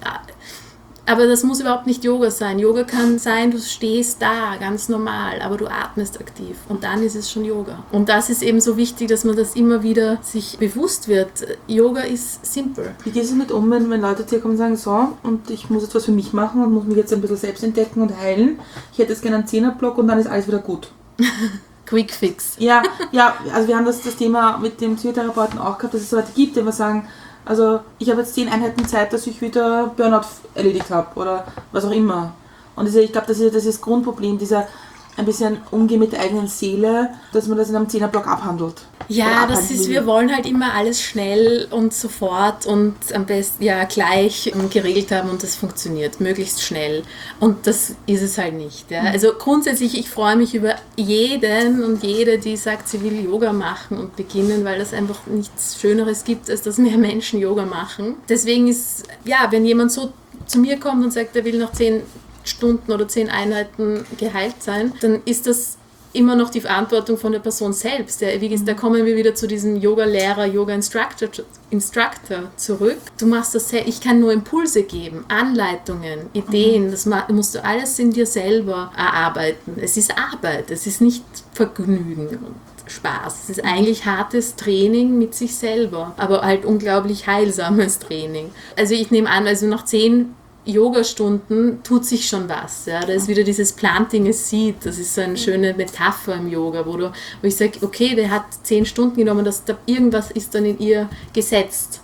Aber das muss überhaupt nicht Yoga sein. Yoga kann sein, du stehst da, ganz normal, aber du atmest aktiv. Und dann ist es schon Yoga. Und das ist eben so wichtig, dass man das immer wieder sich bewusst wird. Yoga ist simpel. Wie gehst du damit um, wenn, wenn Leute zu dir kommen und sagen, so, und ich muss jetzt was für mich machen und muss mich jetzt ein bisschen selbst entdecken und heilen. Ich hätte jetzt gerne einen Zehnerblock und dann ist alles wieder gut. Quick Fix. Ja, ja, also wir haben das, das Thema mit dem Psychotherapeuten auch gehabt, dass es Leute gibt, die immer sagen, also ich habe jetzt zehn Einheiten Zeit, dass ich wieder Burnout erledigt habe oder was auch immer. Und ich glaube, das ist das, ist das Grundproblem, dieser ein bisschen Umgehen mit der eigenen Seele, dass man das in einem Zehnerblock abhandelt. Ja, das ist, wir wollen halt immer alles schnell und sofort und am besten ja gleich geregelt haben und das funktioniert, möglichst schnell. Und das ist es halt nicht. Ja. Also grundsätzlich, ich freue mich über jeden und jede, die sagt, sie will Yoga machen und beginnen, weil es einfach nichts Schöneres gibt, als dass mehr Menschen Yoga machen. Deswegen ist, ja, wenn jemand so zu mir kommt und sagt, er will nach zehn Stunden oder zehn Einheiten geheilt sein, dann ist das immer noch die Verantwortung von der Person selbst. Ja, wie gesagt, da kommen wir wieder zu diesem Yoga-Lehrer, Yoga-Instructor Instructor zurück. Du machst das sehr, ich kann nur Impulse geben, Anleitungen, Ideen, das musst du alles in dir selber erarbeiten. Es ist Arbeit, es ist nicht Vergnügen und Spaß. Es ist eigentlich hartes Training mit sich selber, aber halt unglaublich heilsames Training. Also ich nehme an, also nach zehn Yoga-Stunden tut sich schon was. Ja? Da ist wieder dieses Planting a Seed, das ist so eine schöne Metapher im Yoga, wo, du, wo ich sage, okay, der hat zehn Stunden genommen, dass da irgendwas ist dann in ihr gesetzt.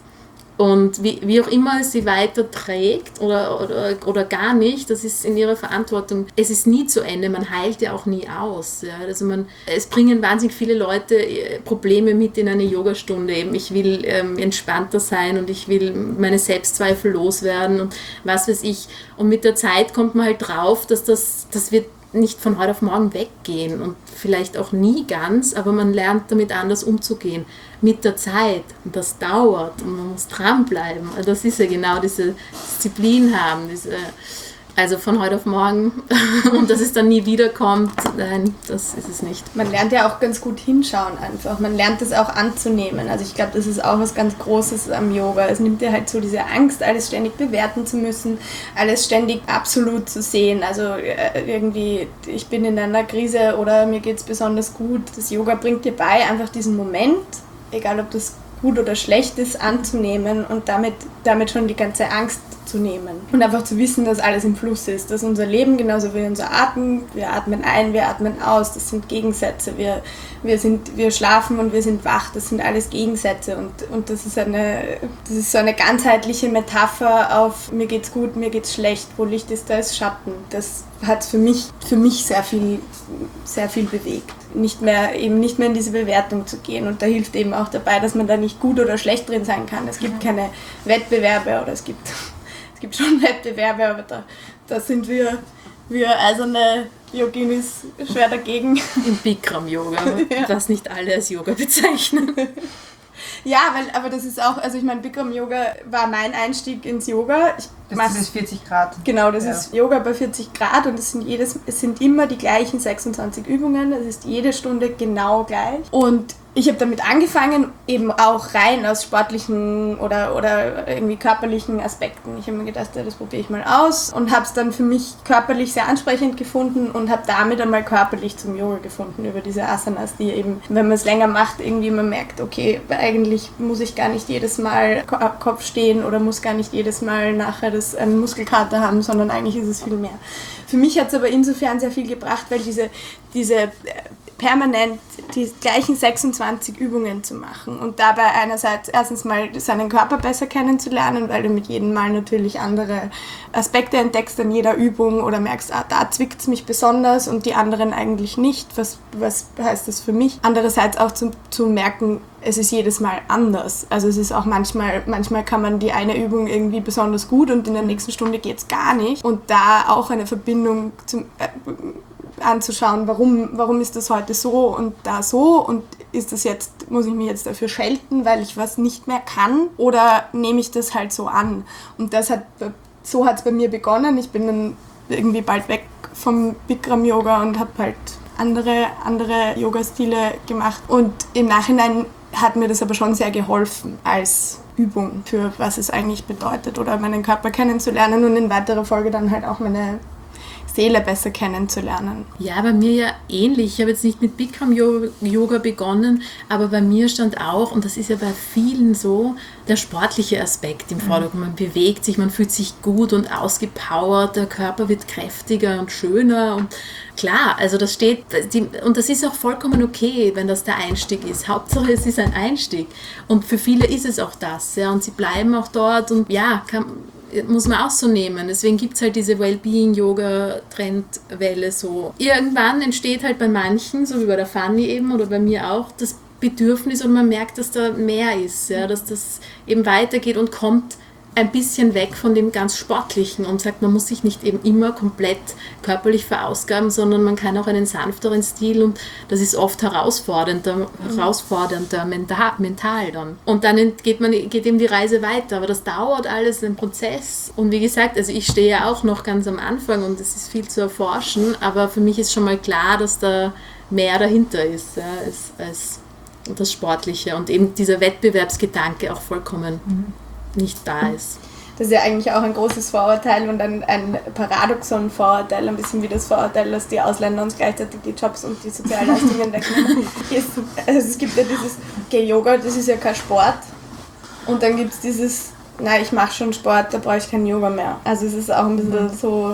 Und wie, wie auch immer es sie weiter trägt oder, oder, oder gar nicht, das ist in ihrer Verantwortung. Es ist nie zu Ende, man heilt ja auch nie aus. Ja. Also man, es bringen wahnsinnig viele Leute Probleme mit in eine Yogastunde. Eben, ich will ähm, entspannter sein und ich will meine Selbstzweifel loswerden und was weiß ich. Und mit der Zeit kommt man halt drauf, dass das, das wird nicht von heute auf morgen weggehen und vielleicht auch nie ganz, aber man lernt damit anders umzugehen mit der Zeit und das dauert und man muss dranbleiben. Also das ist ja genau diese Disziplin haben, diese, also von heute auf morgen und dass es dann nie wiederkommt, nein, das ist es nicht. Man lernt ja auch ganz gut hinschauen einfach, man lernt es auch anzunehmen, also ich glaube, das ist auch was ganz Großes am Yoga, es nimmt dir halt so diese Angst, alles ständig bewerten zu müssen, alles ständig absolut zu sehen, also irgendwie, ich bin in einer Krise oder mir geht es besonders gut, das Yoga bringt dir bei, einfach diesen Moment, egal ob das gut oder schlecht ist, anzunehmen und damit, damit schon die ganze Angst zu nehmen. Und einfach zu wissen, dass alles im Fluss ist, dass unser Leben genauso wie unser Atem, wir atmen ein, wir atmen aus, das sind Gegensätze, wir, wir, sind, wir schlafen und wir sind wach, das sind alles Gegensätze und, und das, ist eine, das ist so eine ganzheitliche Metapher auf mir geht's gut, mir geht's schlecht, wo Licht ist, da ist Schatten. Das hat für mich, für mich sehr viel, sehr viel bewegt. Nicht mehr, eben nicht mehr in diese Bewertung zu gehen und da hilft eben auch dabei, dass man da nicht gut oder schlecht drin sein kann. Es gibt keine Wettbewerbe oder es gibt, es gibt schon Wettbewerbe, aber da, da sind wir, wir eiserne Yoginis schwer dagegen. Im Bikram-Yoga, Ja. was nicht alle als Yoga bezeichnen. Ja, weil, aber das ist auch, also ich meine, Bikram-Yoga war mein Einstieg ins Yoga. Ich Das mach- ist vierzig Grad. Genau, das Ja. ist Yoga bei vierzig Grad und es sind, jedes, es sind immer die gleichen sechsundzwanzig Übungen. Es ist jede Stunde genau gleich. Und ich habe damit angefangen, eben auch rein aus sportlichen oder, oder irgendwie körperlichen Aspekten. Ich habe mir gedacht, ja, das probiere ich mal aus und habe es dann für mich körperlich sehr ansprechend gefunden und habe damit einmal körperlich zum Yoga gefunden über diese Asanas, die eben, wenn man es länger macht, irgendwie man merkt, okay, eigentlich muss ich gar nicht jedes Mal Ko- Kopf stehen oder muss gar nicht jedes Mal nachher das einen Muskelkater haben, sondern eigentlich ist es viel mehr. Für mich hat es aber insofern sehr viel gebracht, weil diese, diese äh, permanent die gleichen sechsundzwanzig Übungen zu machen und dabei einerseits erstens mal seinen Körper besser kennenzulernen, weil du mit jedem Mal natürlich andere Aspekte entdeckst an jeder Übung oder merkst, ah, da zwickt es mich besonders und die anderen eigentlich nicht. Was, was heißt das für mich? Andererseits auch zu, zu merken, es ist jedes Mal anders. Also es ist auch manchmal, manchmal kann man die eine Übung irgendwie besonders gut und in der nächsten Stunde geht es gar nicht. Und da auch eine Verbindung zum, äh, anzuschauen, warum, warum ist das heute so und da so und ist das jetzt, muss ich mich jetzt dafür schelten, weil ich was nicht mehr kann oder nehme ich das halt so an? Und das hat, so hat es bei mir begonnen. Ich bin dann irgendwie bald weg vom Bikram-Yoga und habe halt andere, andere Yoga-Stile gemacht und im Nachhinein hat mir das aber schon sehr geholfen als Übung für was es eigentlich bedeutet oder meinen Körper kennenzulernen und in weiterer Folge dann halt auch meine Seele besser kennenzulernen. Ja, bei mir ja ähnlich. Ich habe jetzt nicht mit Bikram-Yoga begonnen, aber bei mir stand auch, und das ist ja bei vielen so, der sportliche Aspekt im Vordergrund. Man bewegt sich, man fühlt sich gut und ausgepowert, der Körper wird kräftiger und schöner und klar, also das steht, und das ist auch vollkommen okay, wenn das der Einstieg ist. Hauptsache es ist ein Einstieg und für viele ist es auch das, ja, und sie bleiben auch dort und ja, kann, muss man auch so nehmen. Deswegen gibt es halt diese Wellbeing-Yoga-Trendwelle so. Irgendwann entsteht halt bei manchen, so wie bei der Fanny eben oder bei mir auch, das Bedürfnis und man merkt, dass da mehr ist, ja, dass das eben weitergeht und kommt ein bisschen weg von dem ganz Sportlichen und sagt, man muss sich nicht eben immer komplett körperlich verausgaben, sondern man kann auch einen sanfteren Stil und das ist oft herausfordernder, mhm. herausfordernder mental, mental dann. Und dann geht, man, geht eben die Reise weiter, aber das dauert alles, ein Prozess. Und wie gesagt, also ich stehe ja auch noch ganz am Anfang und es ist viel zu erforschen, aber für mich ist schon mal klar, dass da mehr dahinter ist, ja, als, als das Sportliche und eben dieser Wettbewerbsgedanke auch vollkommen mhm. nicht da ist. Das ist ja eigentlich auch ein großes Vorurteil und ein, ein Paradoxon-Vorurteil, ein bisschen wie das Vorurteil, dass die Ausländer uns gleichzeitig die Jobs und die Sozialleistungen wegnehmen. Also es gibt ja dieses, okay, Yoga, das ist ja kein Sport. Und dann gibt es dieses, nein, ich mache schon Sport, da brauche ich kein Yoga mehr. Also es ist auch ein bisschen so,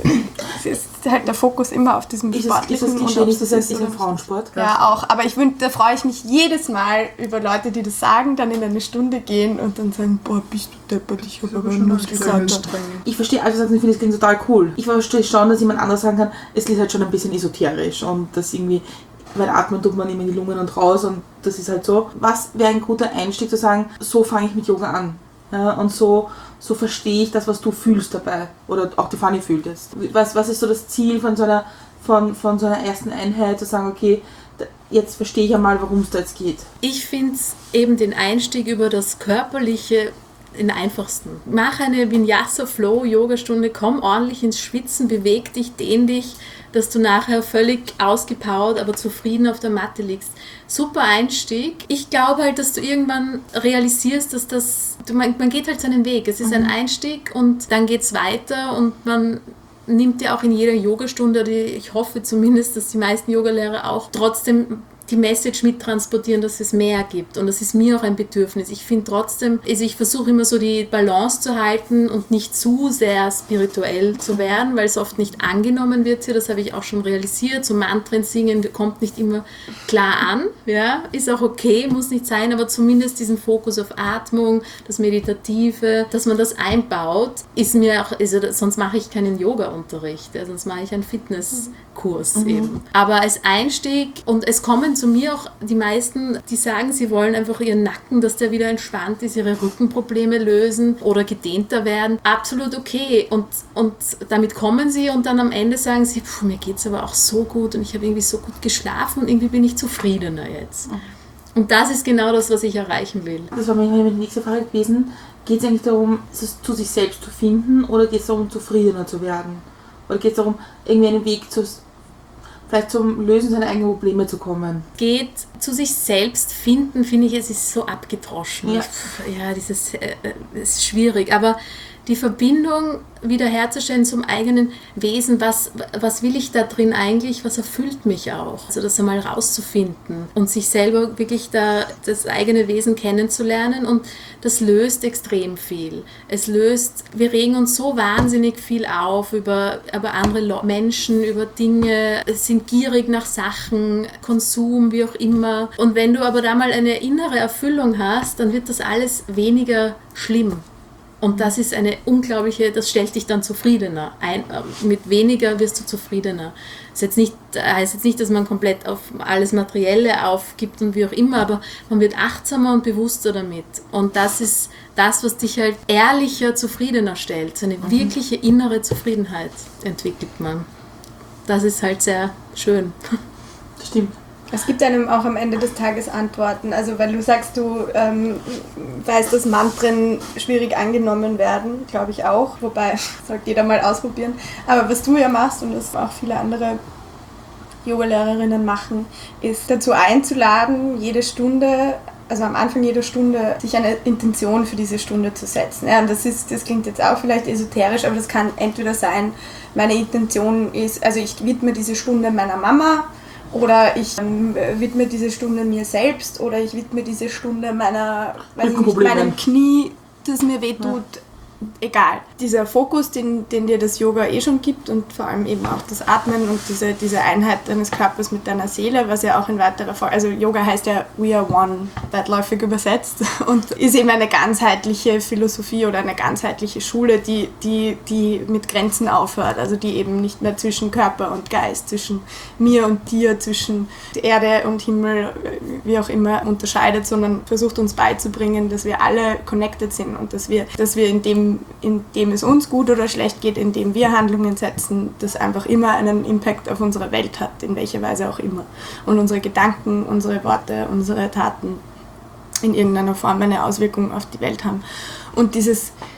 es ist halt der Fokus immer auf diesem ist Sportlichen. Es, ist das Klischee nicht, das heißt, ist ein Frauensport? Ja, auch. Aber ich find, da freue ich mich jedes Mal über Leute, die das sagen, dann in eine Stunde gehen und dann sagen, boah, bist du deppert, ich habe aber einen Muskelkater. Ich verstehe, also ich finde, das klingt total cool. Ich verstehe schon, dass jemand anderes sagen kann, es klingt halt schon ein bisschen esoterisch und das irgendwie, weil atmen tut man immer in die Lungen und raus und das ist halt so. Was wäre ein guter Einstieg zu sagen, so fange ich mit Yoga an? Ja, und so, so verstehe ich das, was du fühlst dabei. Oder auch die Fanny fühlt es. Was, was ist so das Ziel von so, einer, von, von so einer ersten Einheit, zu sagen, okay, jetzt verstehe ich einmal, worum es da jetzt geht. Ich finde es eben den Einstieg über das Körperliche den einfachsten. Mach eine Vinyasa-Flow-Yogastunde, komm ordentlich ins Schwitzen, beweg dich, dehn dich, dass du nachher völlig ausgepowert, aber zufrieden auf der Matte liegst. Super Einstieg. Ich glaube halt, dass du irgendwann realisierst, dass das, man, man geht halt seinen Weg. Es ist mhm. ein Einstieg und dann geht es weiter und man nimmt ja auch in jeder Yogastunde, die, ich hoffe zumindest, dass die meisten Yogalehrer auch trotzdem die Message mittransportieren, dass es mehr gibt. Und das ist mir auch ein Bedürfnis. Ich finde trotzdem, also ich versuche immer so die Balance zu halten und nicht zu sehr spirituell zu werden, weil es oft nicht angenommen wird hier. Das habe ich auch schon realisiert. So Mantren singen kommt nicht immer klar an. Ja, ist auch okay, muss nicht sein, aber zumindest diesen Fokus auf Atmung, das Meditative, dass man das einbaut, ist mir auch, also sonst mache ich keinen Yoga-Unterricht. Ja, sonst mache ich einen Fitnesskurs mhm. eben. Aber als Einstieg, und es kommen zu mir auch die meisten, die sagen, sie wollen einfach ihren Nacken, dass der wieder entspannt ist, ihre Rückenprobleme lösen oder gedehnter werden. Absolut okay. Und, und damit kommen sie und dann am Ende sagen sie, puh, mir geht es aber auch so gut und ich habe irgendwie so gut geschlafen und irgendwie bin ich zufriedener jetzt. Und das ist genau das, was ich erreichen will. Das war meine nächste Frage gewesen. Geht es eigentlich darum, es zu sich selbst zu finden oder geht es darum, zufriedener zu werden? Oder geht es darum, irgendwie einen Weg zu vielleicht zum Lösen seiner eigenen Probleme zu kommen? Geht zu sich selbst finden, finde ich, es ist so abgedroschen. Ja, ja dieses äh, ist schwierig, aber die Verbindung wiederherzustellen zum eigenen Wesen, was, was will ich da drin eigentlich, was erfüllt mich auch. Also das einmal rauszufinden und sich selber wirklich da das eigene Wesen kennenzulernen und das löst extrem viel. Es löst, wir regen uns so wahnsinnig viel auf über, über andere Menschen, über Dinge, sind gierig nach Sachen, Konsum, wie auch immer. Und wenn du aber da mal eine innere Erfüllung hast, dann wird das alles weniger schlimm. Und das ist eine unglaubliche, das stellt dich dann zufriedener. Ein, mit weniger wirst du zufriedener. Das heißt jetzt nicht, heißt jetzt nicht, dass man komplett auf alles Materielle aufgibt und wie auch immer, aber man wird achtsamer und bewusster damit. Und das ist das, was dich halt ehrlicher, zufriedener stellt. So eine mhm. wirkliche innere Zufriedenheit entwickelt man. Das ist halt sehr schön. Das stimmt. Es gibt einem auch am Ende des Tages Antworten. Also weil du sagst, du ähm, weißt, dass Mantren schwierig angenommen werden, glaube ich auch. Wobei, das sollte jeder mal ausprobieren. Aber was du ja machst und das auch viele andere Yoga-Lehrerinnen machen, ist dazu einzuladen, jede Stunde, also am Anfang jeder Stunde, sich eine Intention für diese Stunde zu setzen. Ja, und das ist, das klingt jetzt auch vielleicht esoterisch, aber das kann entweder sein, meine Intention ist, also ich widme diese Stunde meiner Mama, oder ich ähm, widme diese Stunde mir selbst oder ich widme diese Stunde meiner, weiß ich nicht, meinem Knie, das mir wehtut. Ja. Egal. Dieser Fokus, den, den dir das Yoga eh schon gibt und vor allem eben auch das Atmen und diese, diese Einheit deines Körpers mit deiner Seele, was ja auch in weiterer Folge, also Yoga heißt ja We are one, weitläufig übersetzt und ist eben eine ganzheitliche Philosophie oder eine ganzheitliche Schule, die, die, die mit Grenzen aufhört, also die eben nicht mehr zwischen Körper und Geist, zwischen mir und dir, zwischen Erde und Himmel, wie auch immer unterscheidet, sondern versucht uns beizubringen, dass wir alle connected sind und dass wir, dass wir in dem in dem es uns gut oder schlecht geht, in dem wir Handlungen setzen, das einfach immer einen Impact auf unsere Welt hat, in welcher Weise auch immer. Und unsere Gedanken, unsere Worte, unsere Taten in irgendeiner Form eine Auswirkung auf die Welt haben. Und dieses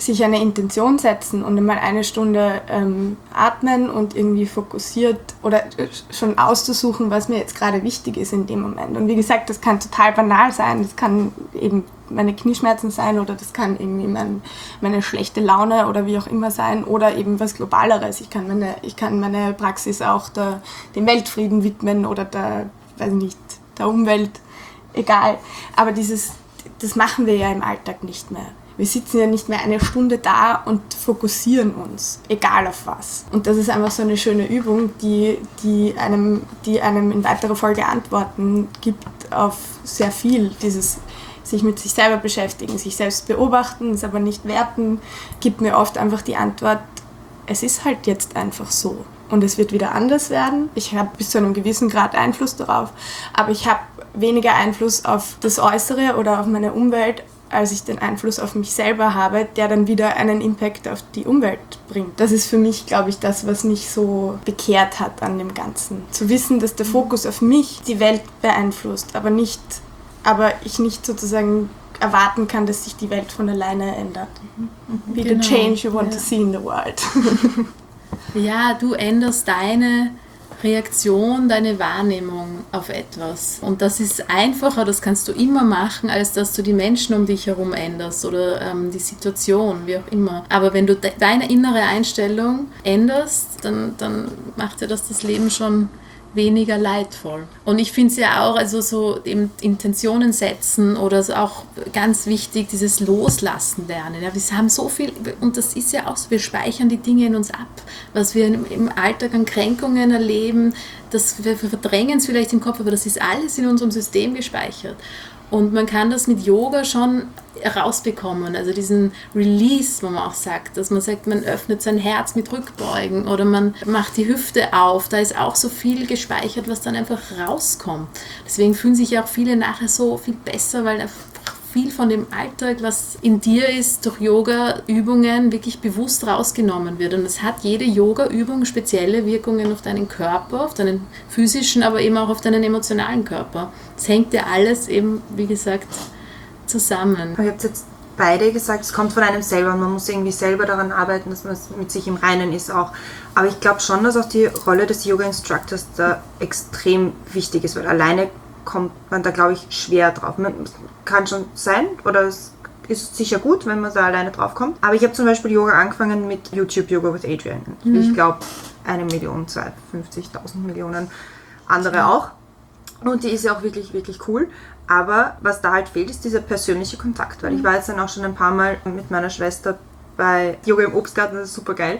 sich eine Intention setzen und einmal eine Stunde ähm, atmen und irgendwie fokussiert oder schon auszusuchen, was mir jetzt gerade wichtig ist in dem Moment. Und wie gesagt, das kann total banal sein, das kann eben meine Knieschmerzen sein oder das kann irgendwie mein, meine schlechte Laune oder wie auch immer sein oder eben was Globaleres. Ich kann meine, ich kann meine Praxis auch der, dem Weltfrieden widmen oder der, weiß nicht, der Umwelt, egal. Aber dieses, das machen wir ja im Alltag nicht mehr. Wir sitzen ja nicht mehr eine Stunde da und fokussieren uns, egal auf was. Und das ist einfach so eine schöne Übung, die, die, einem, die einem in weiterer Folge Antworten gibt auf sehr viel. Dieses sich mit sich selber beschäftigen, sich selbst beobachten, es aber nicht werten, gibt mir oft einfach die Antwort, es ist halt jetzt einfach so. Und es wird wieder anders werden. Ich habe bis zu einem gewissen Grad Einfluss darauf, aber ich habe weniger Einfluss auf das Äußere oder auf meine Umwelt, als ich den Einfluss auf mich selber habe, der dann wieder einen Impact auf die Umwelt bringt. Das ist für mich, glaube ich, das, was mich so bekehrt hat an dem Ganzen. Zu wissen, dass der Fokus auf mich die Welt beeinflusst, aber nicht, aber ich nicht sozusagen erwarten kann, dass sich die Welt von alleine ändert. Be Genau. the change you want Ja. to see in the world. Ja, du änderst deine Reaktion, deine Wahrnehmung auf etwas. Und das ist einfacher, das kannst du immer machen, als dass du die Menschen um dich herum änderst oder ähm, die Situation, wie auch immer. Aber wenn du de- deine innere Einstellung änderst, dann, dann macht dir das das Leben schon weniger leidvoll. Und ich finde es ja auch, also so eben Intentionen setzen oder so auch ganz wichtig, dieses Loslassen lernen. Ja, wir haben so viel, und das ist ja auch so, wir speichern die Dinge in uns ab, was wir im Alltag an Kränkungen erleben, das, wir verdrängen es vielleicht im Kopf, aber das ist alles in unserem System gespeichert. Und man kann das mit Yoga schon rausbekommen, also diesen Release, wo man auch sagt, dass man sagt, man öffnet sein Herz mit Rückbeugen oder man macht die Hüfte auf, da ist auch so viel gespeichert, was dann einfach rauskommt. Deswegen fühlen sich ja auch viele nachher so viel besser, weil einfach viel von dem Alltag, was in dir ist, durch Yoga-Übungen wirklich bewusst rausgenommen wird. Und es hat jede Yoga-Übung spezielle Wirkungen auf deinen Körper, auf deinen physischen, aber eben auch auf deinen emotionalen Körper. Es hängt ja alles eben, wie gesagt, zusammen. Ihr habt jetzt beide gesagt, es kommt von einem selber. Man muss irgendwie selber daran arbeiten, dass man mit sich im Reinen ist auch. Aber ich glaube schon, dass auch die Rolle des Yoga-Instructors da extrem wichtig ist, weil alleine kommt man da, glaube ich, schwer drauf. Man, kann schon sein oder es ist sicher gut, wenn man da alleine drauf kommt. Aber ich habe zum Beispiel Yoga angefangen mit YouTube Yoga with Adriene. Mhm. Ich glaube, eine Million, zwei, fünfzigtausend Millionen andere auch. Und die ist ja auch wirklich, wirklich cool. Aber was da halt fehlt, ist dieser persönliche Kontakt. Weil ich war jetzt dann auch schon ein paar Mal mit meiner Schwester bei Yoga im Obstgarten, das ist super geil.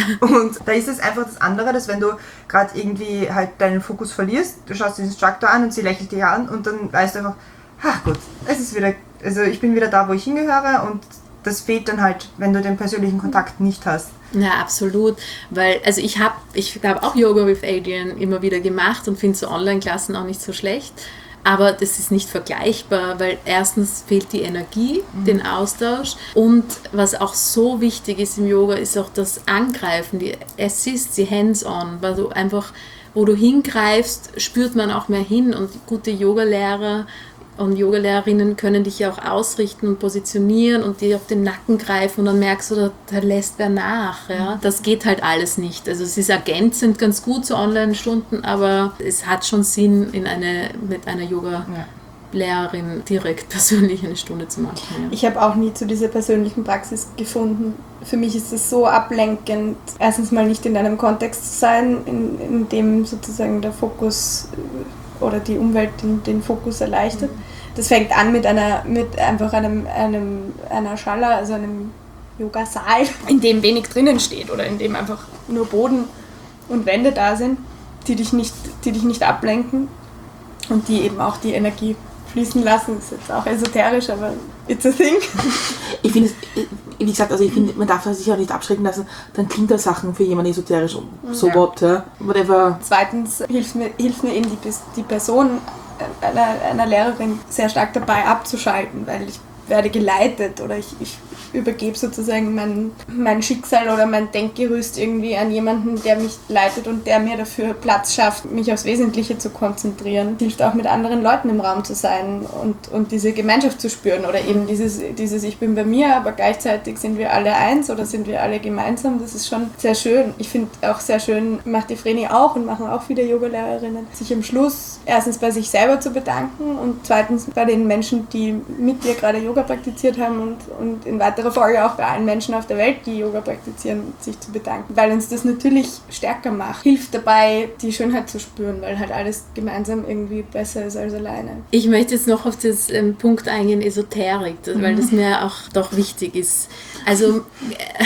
Und da ist es einfach das andere, dass wenn du gerade irgendwie halt deinen Fokus verlierst, du schaust den Instructor an und sie lächelt dich an und dann weißt du einfach, ach gut, es ist wieder, also ich bin wieder da, wo ich hingehöre und das fehlt dann halt, wenn du den persönlichen Kontakt nicht hast. Ja, absolut, weil, also ich habe ich hab auch Yoga with Adriene immer wieder gemacht und finde so Online-Klassen auch nicht so schlecht. Aber das ist nicht vergleichbar, weil erstens fehlt die Energie, mhm. den Austausch und was auch so wichtig ist im Yoga, ist auch das Angreifen, die Assist, die Hands-on, weil du einfach, wo du hingreifst, spürt man auch mehr hin und gute Yogalehrer und Yogalehrerinnen können dich ja auch ausrichten und positionieren und dir auf den Nacken greifen und dann merkst du, da, da lässt wer nach. Ja? Das geht halt alles nicht. Also es ist ergänzend ganz gut zu Online-Stunden, aber es hat schon Sinn, in eine, mit einer Yoga-Lehrerin direkt persönlich eine Stunde zu machen. Ja. Ich habe auch nie zu dieser persönlichen Praxis gefunden. Für mich ist es so ablenkend, erstens mal nicht in einem Kontext zu sein, in, in dem sozusagen der Fokus oder die Umwelt den, den Fokus erleichtert. Das fängt an mit einer mit einfach einem, einem einer Schala, also einem Yoga-Saal, in dem wenig drinnen steht oder in dem einfach nur Boden und Wände da sind, die dich nicht, die dich nicht ablenken und die eben auch die Energie fließen lassen. Das ist jetzt auch esoterisch, aber it's a thing. Ich finde es, wie gesagt, also ich finde, man darf sich auch nicht abschrecken lassen, dann klingt das Sachen für jemanden esoterisch so Ja. what, ja. Whatever. Zweitens hilft mir, hilft mir eben die, die Person einer, einer Lehrerin sehr stark dabei abzuschalten, weil ich werde geleitet oder ich, ich übergebe sozusagen mein, mein Schicksal oder mein Denkgerüst irgendwie an jemanden, der mich leitet und der mir dafür Platz schafft, mich aufs Wesentliche zu konzentrieren. Hilft auch mit anderen Leuten im Raum zu sein und, und diese Gemeinschaft zu spüren oder eben dieses, dieses Ich bin bei mir, aber gleichzeitig sind wir alle eins oder sind wir alle gemeinsam. Das ist schon sehr schön. Ich finde auch sehr schön, macht die Vreni auch und machen auch viele Yogalehrerinnen, sich am Schluss erstens bei sich selber zu bedanken und zweitens bei den Menschen, die mit dir gerade Yoga praktiziert haben und, und in weiterer Folge auch bei allen Menschen auf der Welt, die Yoga praktizieren, sich zu bedanken, weil uns das natürlich stärker macht. Hilft dabei, die Schönheit zu spüren, weil halt alles gemeinsam irgendwie besser ist als alleine. Ich möchte jetzt noch auf das ähm, Punkt eingehen, Esoterik, weil das mir auch doch wichtig ist. Also, äh,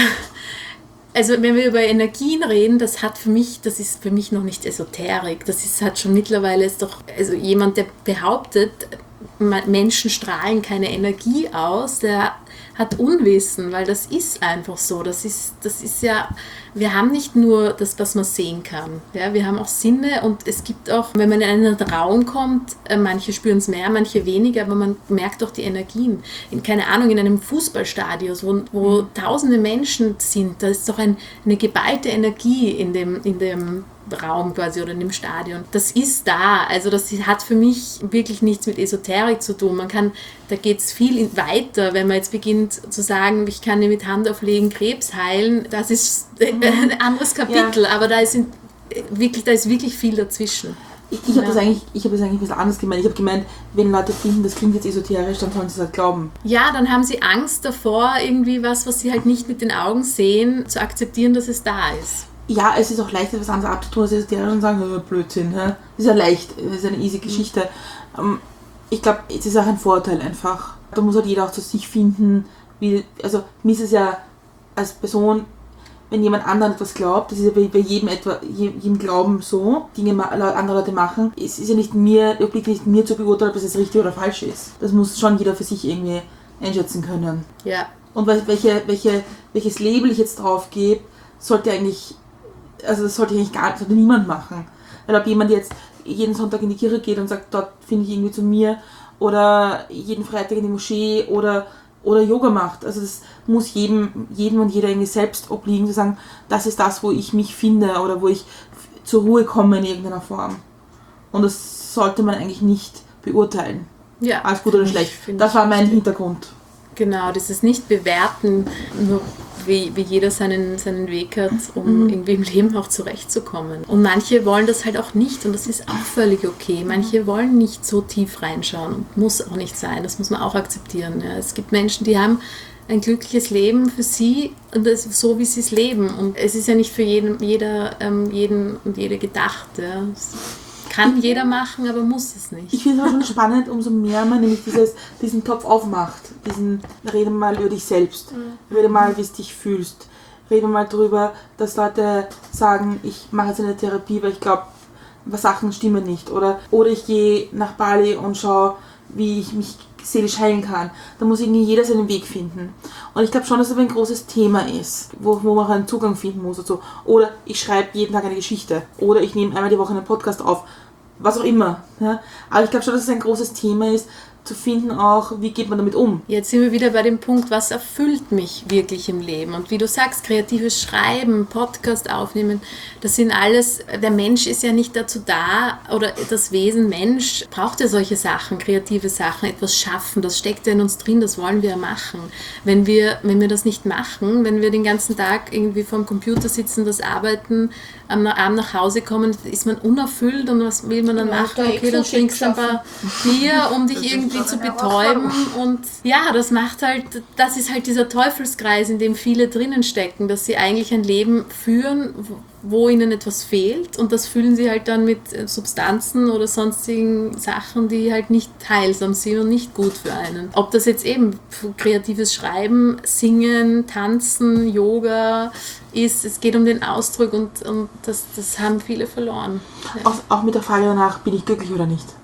also wenn wir über Energien reden, das hat für mich, das ist für mich noch nicht Esoterik. Das ist, hat schon mittlerweile ist doch, also jemand, der behauptet, Menschen strahlen keine Energie aus, der hat Unwissen, weil das ist einfach so. Das ist, das ist ja, wir haben nicht nur das, was man sehen kann. Ja, wir haben auch Sinne und es gibt auch, wenn man in einen Raum kommt, manche spüren es mehr, manche weniger, aber man merkt auch die Energien. In, keine Ahnung, in einem Fußballstadion, wo, wo tausende Menschen sind, da ist doch ein, eine geballte Energie in dem, in dem Raum quasi oder in dem Stadion. Das ist da, also das hat für mich wirklich nichts mit Esoterik zu tun. Man kann, da geht es viel weiter, wenn man jetzt beginnt zu sagen, ich kann dir mit Hand auflegen Krebs heilen, das ist ein anderes Kapitel, ja. Aber da ist, wirklich, da ist wirklich viel dazwischen. Ich, ich habe ja. das eigentlich, ich habe das eigentlich ein bisschen anders gemeint. Ich habe gemeint, wenn Leute finden, das klingt jetzt esoterisch, dann sollen sie es halt glauben. Ja, dann haben sie Angst davor, irgendwie was, was sie halt nicht mit den Augen sehen, zu akzeptieren, dass es da ist. Ja, es ist auch leicht, etwas anderes abzutun, als esoterisch und sagen, oh, Blödsinn. Das ist ja leicht, das ist eine easy Geschichte. Mhm. Ich glaube, es ist auch ein Vorteil einfach. Da muss halt jeder auch zu sich finden. Wie, also mir ist es ja als Person, wenn jemand anderen etwas glaubt, das ist ja bei, bei jedem, etwa, jedem Glauben so, Dinge andere Leute machen, es ist ja nicht mir, obliegt nicht mir zu beurteilen, ob das jetzt richtig oder falsch ist. Das muss schon jeder für sich irgendwie einschätzen können. Ja. Und welche, welche, welches Label ich jetzt drauf gebe, sollte eigentlich, also das sollte eigentlich gar sollte niemand machen. Weil ob jemand jetzt jeden Sonntag in die Kirche geht und sagt, dort finde ich irgendwie zu mir, oder jeden Freitag in die Moschee oder, oder Yoga macht. Also das muss jedem, jedem und jeder irgendwie selbst obliegen, zu sagen, das ist das, wo ich mich finde oder wo ich zur Ruhe komme in irgendeiner Form. Und das sollte man eigentlich nicht beurteilen. Ja. Als gut oder schlecht. Das war mein Hintergrund. Genau, das ist nicht bewerten, nur wie, wie jeder seinen, seinen Weg hat, um mhm. irgendwie im Leben auch zurechtzukommen. Und manche wollen das halt auch nicht und das ist auch völlig okay. Manche wollen nicht so tief reinschauen und muss auch nicht sein, das muss man auch akzeptieren. Ja. Es gibt Menschen, die haben ein glückliches Leben für sie und das ist so, wie sie es leben. Und es ist ja nicht für jeden, jeder, ähm, jeden und jede gedacht. Ja. Kann jeder machen, aber muss es nicht. Ich finde es auch schon spannend, umso mehr man nämlich dieses, diesen Topf aufmacht. Diesen, rede mal über dich selbst. Mhm. Rede mal, wie es dich fühlst. Rede mal darüber, dass Leute sagen, ich mache jetzt eine Therapie, weil ich glaube, Sachen stimmen nicht. Oder, oder ich gehe nach Bali und schaue, wie ich mich seelisch heilen kann. Da muss irgendwie jeder seinen Weg finden. Und ich glaube schon, dass das ein großes Thema ist, wo, wo man auch einen Zugang finden muss. Dazu. Oder ich schreibe jeden Tag eine Geschichte. Oder ich nehme einmal die Woche einen Podcast auf. Was auch immer. Ja? Aber ich glaube schon, dass es ein großes Thema ist, zu finden auch, wie geht man damit um. Jetzt sind wir wieder bei dem Punkt, was erfüllt mich wirklich im Leben. Und wie du sagst, kreatives Schreiben, Podcast aufnehmen, das sind alles, der Mensch ist ja nicht dazu da, oder das Wesen Mensch braucht ja solche Sachen, kreative Sachen, etwas schaffen, das steckt ja in uns drin, das wollen wir ja machen. Wenn wir, wenn wir das nicht machen, wenn wir den ganzen Tag irgendwie vorm Computer sitzen, das arbeiten, am Abend nach Hause kommen, ist man unerfüllt und was will man dann ja, machen? Okay, dann trinkst du ein paar Bier, um dich irgendwie zu betäuben und ja, das macht halt, das ist halt dieser Teufelskreis, in dem viele drinnen stecken, dass sie eigentlich ein Leben führen, wo ihnen etwas fehlt und das füllen sie halt dann mit Substanzen oder sonstigen Sachen, die halt nicht heilsam sind und nicht gut für einen. Ob das jetzt eben kreatives Schreiben, Singen, Tanzen, Yoga ist, es geht um den Ausdruck und, und das, das haben viele verloren. Ja. Auch, auch mit der Frage danach, bin ich glücklich oder nicht?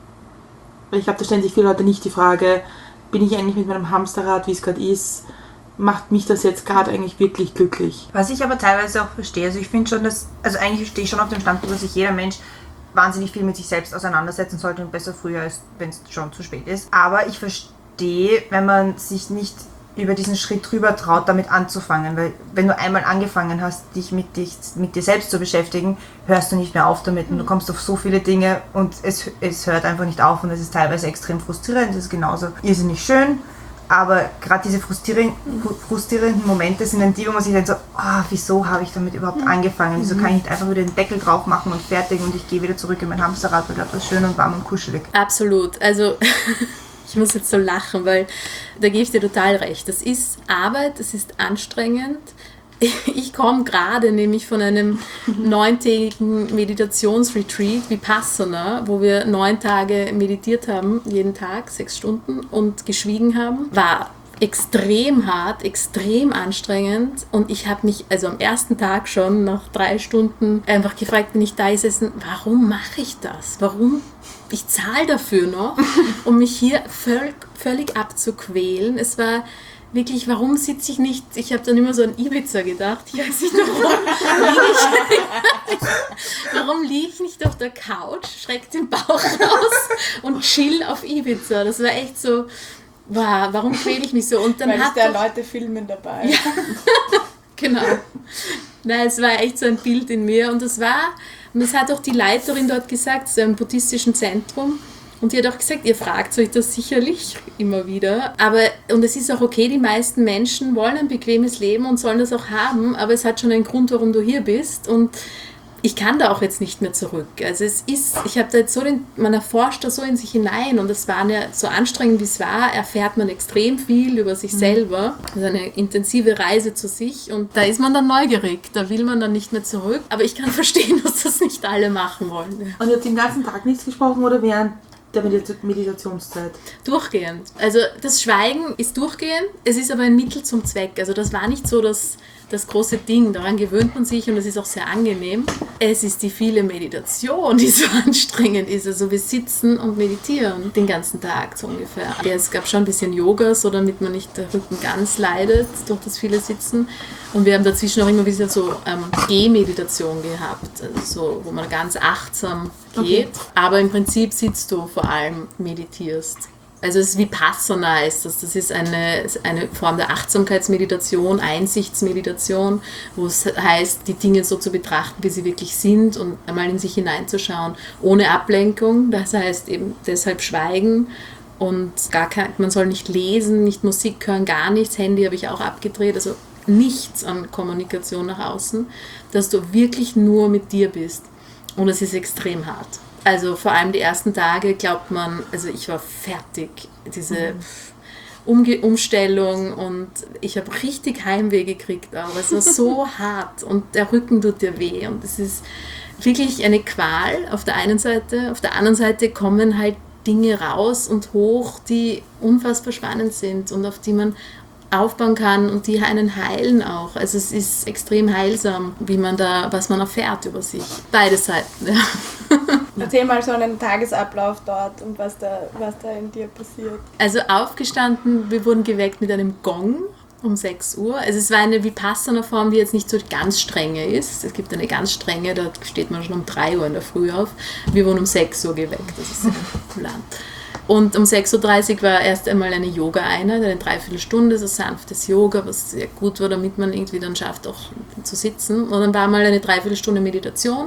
Weil ich glaube, da stellen sich viele Leute nicht die Frage, bin ich eigentlich mit meinem Hamsterrad, wie es gerade ist, macht mich das jetzt gerade eigentlich wirklich glücklich? Was ich aber teilweise auch verstehe, also ich finde schon, dass, also eigentlich stehe ich schon auf dem Standpunkt, dass sich jeder Mensch wahnsinnig viel mit sich selbst auseinandersetzen sollte und besser früher, als wenn es schon zu spät ist. Aber ich verstehe Idee, wenn man sich nicht über diesen Schritt drüber traut, damit anzufangen. Weil wenn du einmal angefangen hast, dich mit, dich mit dir selbst zu beschäftigen, hörst du nicht mehr auf damit und du kommst auf so viele Dinge und es, es hört einfach nicht auf und es ist teilweise extrem frustrierend, es ist genauso irrsinnig schön, aber gerade diese frustrierenden, frustrierenden Momente sind dann die, wo man sich denkt so, ah, wieso habe ich damit überhaupt angefangen, wieso kann ich nicht einfach wieder den Deckel drauf machen und fertig und ich gehe wieder zurück in mein Hamsterrad, weil dort was schön und warm und kuschelig. Absolut, also ich muss jetzt so lachen, weil da gebe ich dir total recht. Das ist Arbeit, das ist anstrengend. Ich komme gerade nämlich von einem neuntägigen Meditationsretreat Vipassana, wo wir neun Tage meditiert haben, jeden Tag, sechs Stunden und geschwiegen haben. War extrem hart, extrem anstrengend und ich habe mich also am ersten Tag schon nach drei Stunden einfach gefragt, bin ich da gesessen, warum mache ich das? Warum? Ich zahle dafür noch, um mich hier völlig, völlig abzuquälen. Es war wirklich, warum sitze ich nicht, ich habe dann immer so an Ibiza gedacht, ich weiß nicht warum, liege ich, warum liege ich nicht auf der Couch, schreck den Bauch raus und chill auf Ibiza. Das war echt so, wow, warum quäle ich mich so? Und dann Weil hat es da doch, Leute filmen dabei. ja, genau. Nein, es war echt so ein Bild in mir und das war, und das hat auch die Leiterin dort gesagt, so einem buddhistischen Zentrum, und die hat auch gesagt, ihr fragt euch das sicherlich immer wieder, aber, und es ist auch okay, die meisten Menschen wollen ein bequemes Leben und sollen das auch haben, aber es hat schon einen Grund, warum du hier bist und ich kann da auch jetzt nicht mehr zurück. Also es ist, ich habe da jetzt so den, man erforscht da so in sich hinein und es war ja so anstrengend wie es war, erfährt man extrem viel über sich selber. Also eine intensive Reise zu sich und da ist man dann neugierig, da will man dann nicht mehr zurück. Aber ich kann verstehen, dass das nicht alle machen wollen. Und ihr habt den ganzen Tag nichts gesprochen oder während der Medita- Meditationszeit? Durchgehend. Also das Schweigen ist durchgehend, es ist aber ein Mittel zum Zweck. Also das war nicht so das, das große Ding, daran gewöhnt man sich und es ist auch sehr angenehm. Es ist die viele Meditation, die so anstrengend ist. Also wir sitzen und meditieren den ganzen Tag so ungefähr. Ja, es gab schon ein bisschen Yoga, so damit man nicht der Rücken ganz leidet durch das viele Sitzen. Und wir haben dazwischen auch immer wieder so ähm, Gehmeditation gehabt, also so, wo man ganz achtsam geht. Okay. Aber im Prinzip sitzt du vor allem, meditierst. Also es ist Vipassana heißt das. Das ist eine, eine Form der Achtsamkeitsmeditation, Einsichtsmeditation, wo es heißt, die Dinge so zu betrachten, wie sie wirklich sind und einmal in sich hineinzuschauen, ohne Ablenkung. Das heißt eben deshalb Schweigen und gar kein, man soll nicht lesen, nicht Musik hören, gar nichts. Handy habe ich auch abgedreht, also nichts an Kommunikation nach außen, dass du wirklich nur mit dir bist. Und es ist extrem hart. Also vor allem die ersten Tage glaubt man, also ich war fertig, diese Umge- Umstellung und ich habe richtig Heimweh gekriegt, aber es war so hart und der Rücken tut dir weh und es ist wirklich eine Qual auf der einen Seite, auf der anderen Seite kommen halt Dinge raus und hoch, die unfassbar spannend sind und auf die man aufbauen kann und die einen heilen auch. Also es ist extrem heilsam, wie man da, was man erfährt über sich. Beide Seiten, ja. Erzähl mal so einen Tagesablauf dort und was da, was da in dir passiert. Also aufgestanden, wir wurden geweckt mit einem Gong um sechs Uhr. Also es war eine Vipassana-Form, die jetzt nicht so ganz strenge ist. Es gibt eine ganz strenge, da steht man schon um drei Uhr in der Früh auf. Wir wurden um sechs Uhr geweckt, das ist sehr kulant. Und um sechs Uhr dreißig war erst einmal eine Yoga-Einheit, eine Dreiviertelstunde, so sanftes Yoga, was sehr gut war, damit man irgendwie dann schafft, auch zu sitzen. Und dann war mal eine Dreiviertelstunde Meditation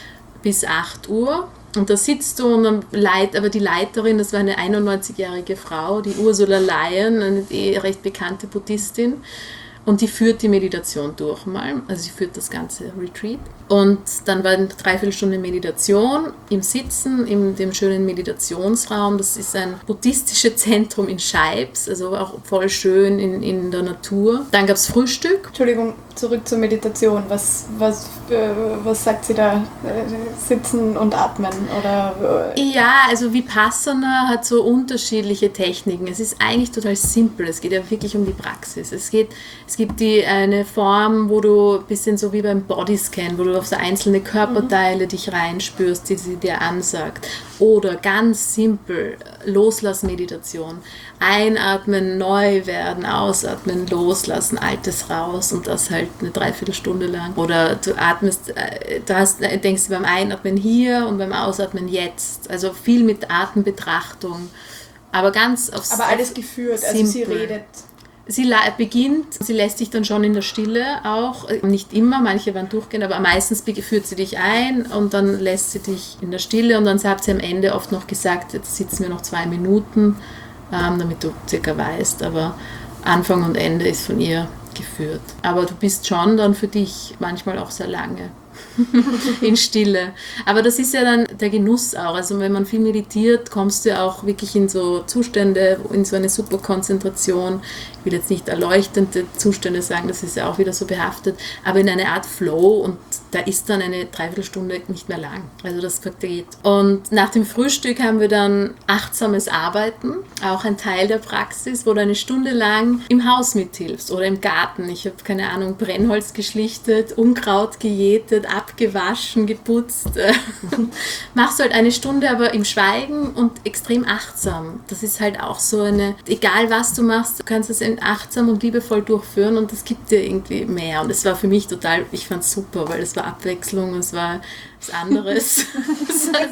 bis acht Uhr. Und da sitzt du und dann leit, aber die Leiterin, das war eine einundneunzigjährige Frau, die Ursula Lyon, eine eh recht bekannte Buddhistin. Und die führt die Meditation durch mal, also sie führt das ganze Retreat. Und dann war eine Dreiviertelstunde Meditation im Sitzen, in dem schönen Meditationsraum. Das ist ein buddhistisches Zentrum in Scheibs, also auch voll schön in, in der Natur. Dann gab es Frühstück. Entschuldigung, zurück zur Meditation. Was, was, äh, was sagt sie da? Äh, sitzen und atmen? Oder, äh? Ja, also Vipassana hat so unterschiedliche Techniken. Es ist eigentlich total simpel. Es geht ja wirklich um die Praxis. Es geht, es gibt die, eine Form, wo du ein bisschen so wie beim Bodyscan, wo du auf so einzelne Körperteile mhm. dich reinspürst, die sie dir ansagt. Oder ganz simpel, Loslassmeditation. Einatmen, neu werden, ausatmen, loslassen, Altes raus und das halt eine Dreiviertelstunde lang. Oder du atmest, du hast, denkst beim Einatmen hier und beim Ausatmen jetzt. Also viel mit Atembetrachtung Aber ganz aufs Aber alles geführt, also sie simpel. redet. Sie la- beginnt, sie lässt dich dann schon in der Stille auch, nicht immer, manche waren durchgehend, aber meistens be- führt sie dich ein und dann lässt sie dich in der Stille und dann hat sie am Ende oft noch gesagt, jetzt sitzen wir noch zwei Minuten, ähm, damit du circa weißt, aber Anfang und Ende ist von ihr geführt. Aber du bist schon dann für dich manchmal auch sehr lange in Stille. Aber das ist ja dann der Genuss auch. Also wenn man viel meditiert, kommst du ja auch wirklich in so Zustände, in so eine super Konzentration. Ich will jetzt nicht erleuchtende Zustände sagen, das ist ja auch wieder so behaftet, aber in eine Art Flow und da ist dann eine Dreiviertelstunde nicht mehr lang. Also das geht. Und nach dem Frühstück haben wir dann achtsames Arbeiten, auch ein Teil der Praxis, wo du eine Stunde lang im Haus mithilfst oder im Garten. Ich habe, keine Ahnung, Brennholz geschlichtet, Unkraut gejätet, abgewaschen, geputzt. Machst du halt eine Stunde, aber im Schweigen und extrem achtsam. Das ist halt auch so eine, egal was du machst, du kannst es achtsam und liebevoll durchführen und das gibt dir irgendwie mehr. Und es war für mich total, ich fand es super, weil es war Abwechslung, es war was anderes. es war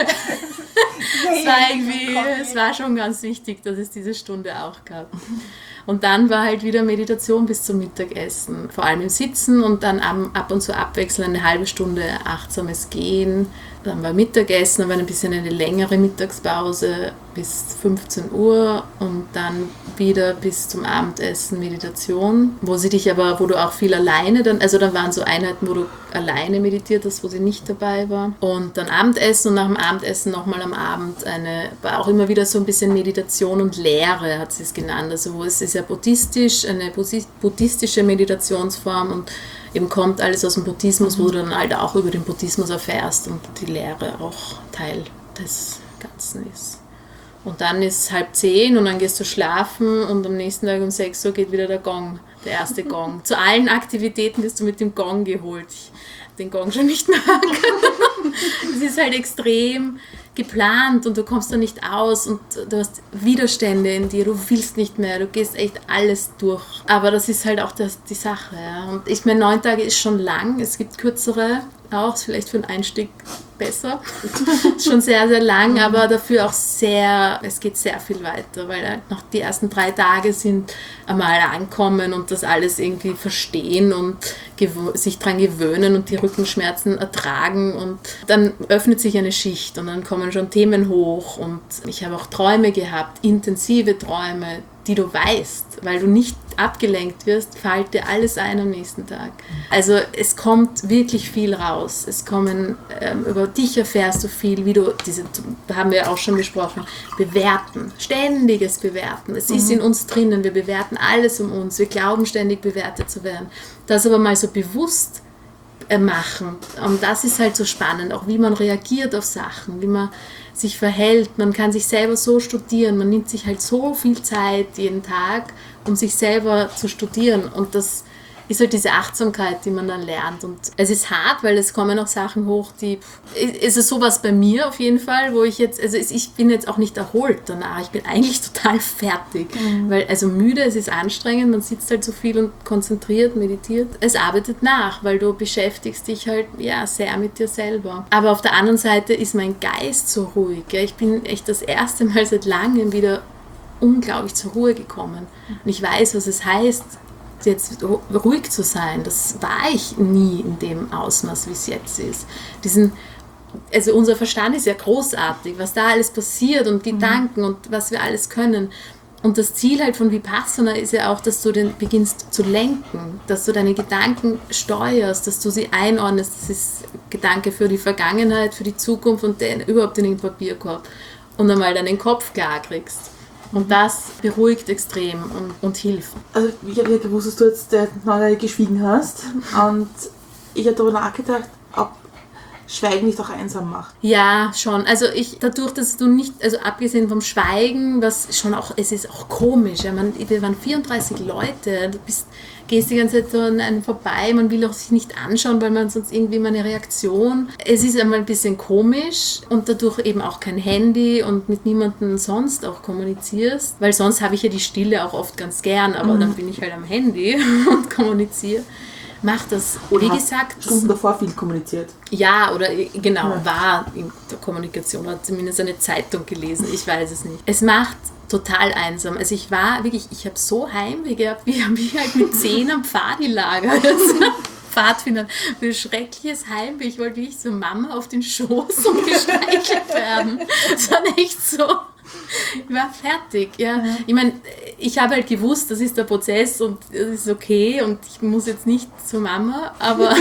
irgendwie, es war schon ganz wichtig, dass es diese Stunde auch gab. Und dann war halt wieder Meditation bis zum Mittagessen, vor allem im Sitzen und dann ab und zu abwechselnd eine halbe Stunde achtsames Gehen. Dann war Mittagessen, dann war ein bisschen eine längere Mittagspause bis fünfzehn Uhr und dann wieder bis zum Abendessen Meditation, wo sie dich aber, wo du auch viel alleine dann, also dann waren so Einheiten, wo du alleine meditiert hast, wo sie nicht dabei war. Und dann Abendessen und nach dem Abendessen nochmal am Abend eine, war auch immer wieder so ein bisschen Meditation und Lehre, hat sie es genannt. Also wo es ist ja buddhistisch, eine buddhistische Meditationsform und eben kommt alles aus dem Buddhismus, wo du dann halt auch über den Buddhismus erfährst und die Lehre auch Teil des Ganzen ist. Und dann ist es halb zehn und dann gehst du schlafen und am nächsten Tag um sechs Uhr geht wieder der Gong, der erste Gong. Zu allen Aktivitäten wirst du mit dem Gong geholt. Ich den Gong schon nicht mag. Es ist halt extrem geplant und du kommst da nicht aus und du hast Widerstände in dir, du willst nicht mehr, du gehst echt alles durch. Aber das ist halt auch das, die Sache. Ja. Und ich meine, neun Tage ist schon lang, es gibt kürzere auch, ist vielleicht für den Einstieg besser. Ist schon sehr, sehr lang, aber dafür auch sehr, es geht sehr viel weiter, weil halt noch die ersten drei Tage sind einmal ankommen und das alles irgendwie verstehen und gew- sich dran gewöhnen und die Rückenschmerzen ertragen und dann öffnet sich eine Schicht und dann kommen schon Themen hoch und ich habe auch Träume gehabt, intensive Träume, die du weißt, weil du nicht abgelenkt wirst, fällt dir alles ein am nächsten Tag. Also es kommt wirklich viel raus. Es kommen, ähm, über dich erfährst du viel, wie du, diese, haben wir auch schon besprochen, bewerten, ständiges Bewerten. Es mhm. ist in uns drinnen, wir bewerten alles um uns, wir glauben ständig bewertet zu werden. Das aber mal so bewusst machen. Und das ist halt so spannend, auch wie man reagiert auf Sachen, wie man sich verhält. Man kann sich selber so studieren, man nimmt sich halt so viel Zeit jeden Tag, um sich selber zu studieren und das ist halt diese Achtsamkeit, die man dann lernt und es ist hart, weil es kommen auch Sachen hoch, die, es ist sowas bei mir auf jeden Fall, wo ich jetzt, also ich bin jetzt auch nicht erholt danach, ich bin eigentlich total fertig, mhm. weil, also müde, es ist anstrengend, man sitzt halt so viel und konzentriert, meditiert, es arbeitet nach, weil du beschäftigst dich halt, ja, sehr mit dir selber, aber auf der anderen Seite ist mein Geist so ruhig, ja? Ich bin echt das erste Mal seit langem wieder unglaublich zur Ruhe gekommen und ich weiß, was es heißt, jetzt ruhig zu sein, das war ich nie in dem Ausmaß, wie es jetzt ist. Diesen, also unser Verstand ist ja großartig, was da alles passiert und Gedanken mhm. und was wir alles können. Und das Ziel halt von Vipassana ist ja auch, dass du den beginnst zu lenken, dass du deine Gedanken steuerst, dass du sie einordnest. Das ist Gedanke für die Vergangenheit, für die Zukunft und den, überhaupt in den Papierkorb. Und einmal deinen Kopf klar kriegst. Und das beruhigt extrem und, und hilft. Also ich habe ja gewusst, dass du jetzt äh, geschwiegen hast und ich habe darüber nachgedacht, ob Schweigen nicht auch einsam macht. Ja, schon. Also ich, dadurch, dass du nicht, also abgesehen vom Schweigen, was schon auch, es ist auch komisch, ja, man, wir waren vierunddreißig Leute, du bist, gehst die ganze Zeit so an einem vorbei, man will auch sich nicht anschauen, weil man sonst irgendwie mal eine Reaktion, es ist einmal ein bisschen komisch und dadurch eben auch kein Handy und mit niemandem sonst auch kommunizierst, weil sonst habe ich ja die Stille auch oft ganz gern, aber mhm. dann bin ich halt am Handy und kommuniziere. macht das, Oder wie hast gesagt, Stunden davor viel kommuniziert. ja, oder genau, Ja. war in der Kommunikation, hat zumindest eine Zeitung gelesen, ich weiß es nicht. Es macht total einsam. Also ich war wirklich, ich habe so Heimweh gehabt, wie, wie halt mit zehn am Pfadilager. Pfadfinder, für schreckliches Heimweh. Ich wollte wirklich so Mama auf den Schoß und gestreichelt werden. Das war echt so. Ich war fertig, ja. Ich meine, ich habe halt gewusst, das ist der Prozess und das ist okay und ich muss jetzt nicht zur Mama, aber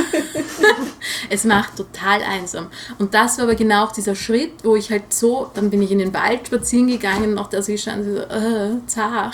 es macht total einsam. Und das war aber genau auch dieser Schritt, wo ich halt so, dann bin ich in den Wald spazieren gegangen und auch da so gestanden, so, äh, zach.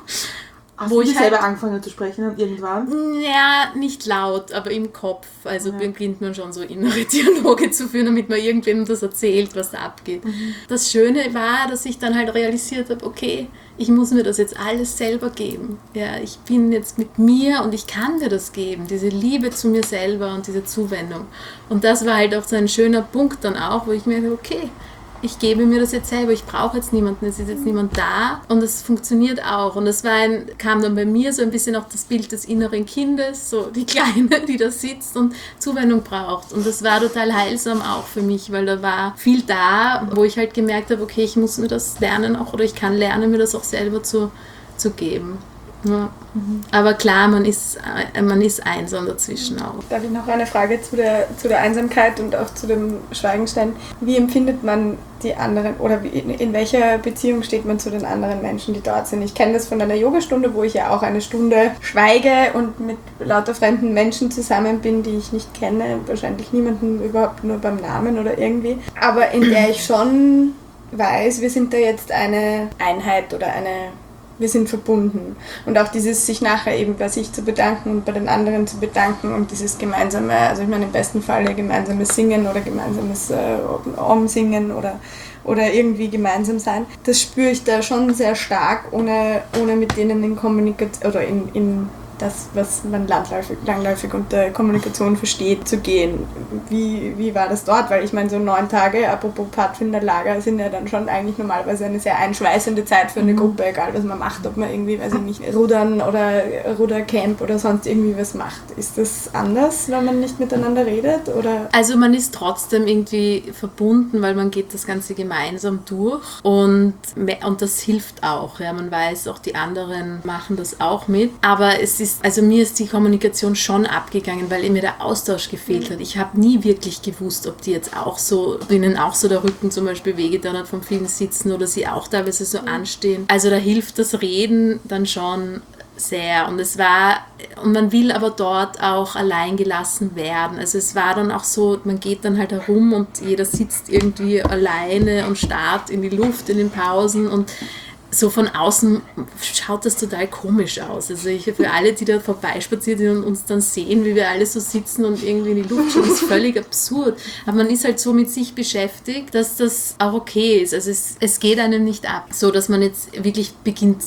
Hast Wo du ich dich halt- selber angefangen zu sprechen und irgendwann? Ja, nicht laut, aber im Kopf. Also beginnt man schon so innere Dialoge zu führen, damit man irgendwem das erzählt, was da abgeht. Mhm. Das Schöne war, dass ich dann halt realisiert habe, okay, ich muss mir das jetzt alles selber geben. Ja, ich bin jetzt mit mir und ich kann mir das geben, diese Liebe zu mir selber und diese Zuwendung. Und das war halt auch so ein schöner Punkt dann auch, wo ich mir dachte, okay, ich gebe mir das jetzt selber, ich brauche jetzt niemanden, es ist jetzt niemand da und es funktioniert auch. Und es war ein, kam dann bei mir so ein bisschen auch das Bild des inneren Kindes, so die Kleine, die da sitzt und Zuwendung braucht. Und das war total heilsam auch für mich, weil da war viel da, wo ich halt gemerkt habe, okay, ich muss mir das lernen auch oder ich kann lernen, mir das auch selber zu, zu geben. Ja. Aber klar, man ist, äh, man ist einsam dazwischen auch. Darf ich noch eine Frage zu der, zu der Einsamkeit und auch zu dem Schweigen stellen? Wie empfindet man die anderen oder wie, in, in welcher Beziehung steht man zu den anderen Menschen, die dort sind? Ich kenne das von einer Yogastunde, wo ich ja auch eine Stunde schweige und mit lauter fremden Menschen zusammen bin, die ich nicht kenne, wahrscheinlich niemanden überhaupt nur beim Namen oder irgendwie, aber in der ich schon weiß, wir sind da jetzt eine Einheit oder eine... Wir sind verbunden. Und auch dieses sich nachher eben bei sich zu bedanken und bei den anderen zu bedanken und dieses gemeinsame, also ich meine im besten Fall ja gemeinsames Singen oder gemeinsames äh, Om-Singen oder, oder irgendwie gemeinsam sein, das spüre ich da schon sehr stark, ohne, ohne mit denen in Kommunikation oder in, in das, was man landläufig, langläufig unter Kommunikation versteht, zu gehen. Wie, wie war das dort? Weil ich meine, so neun Tage, apropos Pfadfinderlager, sind ja dann schon eigentlich normalerweise eine sehr einschweißende Zeit für eine Gruppe, egal was man macht, ob man irgendwie, weiß ich nicht, Rudern oder Rudercamp oder sonst irgendwie was macht. Ist das anders, wenn man nicht miteinander redet? Oder? Also man ist trotzdem irgendwie verbunden, weil man geht das Ganze gemeinsam durch und, und das hilft auch. Ja. Man weiß, auch die anderen machen das auch mit, aber es ist Also mir ist die Kommunikation schon abgegangen, weil mir der Austausch gefehlt hat. Ich habe nie wirklich gewusst, ob die jetzt auch so, denen auch so der Rücken zum Beispiel wehgetan hat vom vielen Sitzen oder sie auch teilweise so anstehen. Also da hilft das Reden dann schon sehr und es war, und man will aber dort auch allein gelassen werden. Also es war dann auch so, man geht dann halt herum und jeder sitzt irgendwie alleine und starrt in die Luft in den Pausen und so von außen schaut das total komisch aus. Also ich, für alle, die da vorbeispaziert sind und uns dann sehen, wie wir alle so sitzen und irgendwie in die Luft schauen, ist völlig absurd. Aber man ist halt so mit sich beschäftigt, dass das auch okay ist. Also es, es geht einem nicht ab, so dass man jetzt wirklich beginnt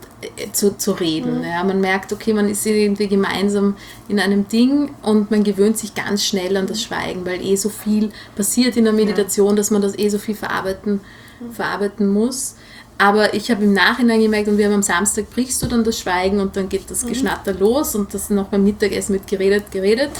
zu, zu reden. Ja, man merkt, okay, man ist irgendwie gemeinsam in einem Ding und man gewöhnt sich ganz schnell an das Schweigen, weil eh so viel passiert in der Meditation, dass man das eh so viel verarbeiten, verarbeiten muss. Aber ich habe im Nachhinein gemerkt, und wir haben am Samstag brichst du dann das Schweigen und dann geht das Geschnatter los und das noch beim Mittagessen wird geredet, geredet.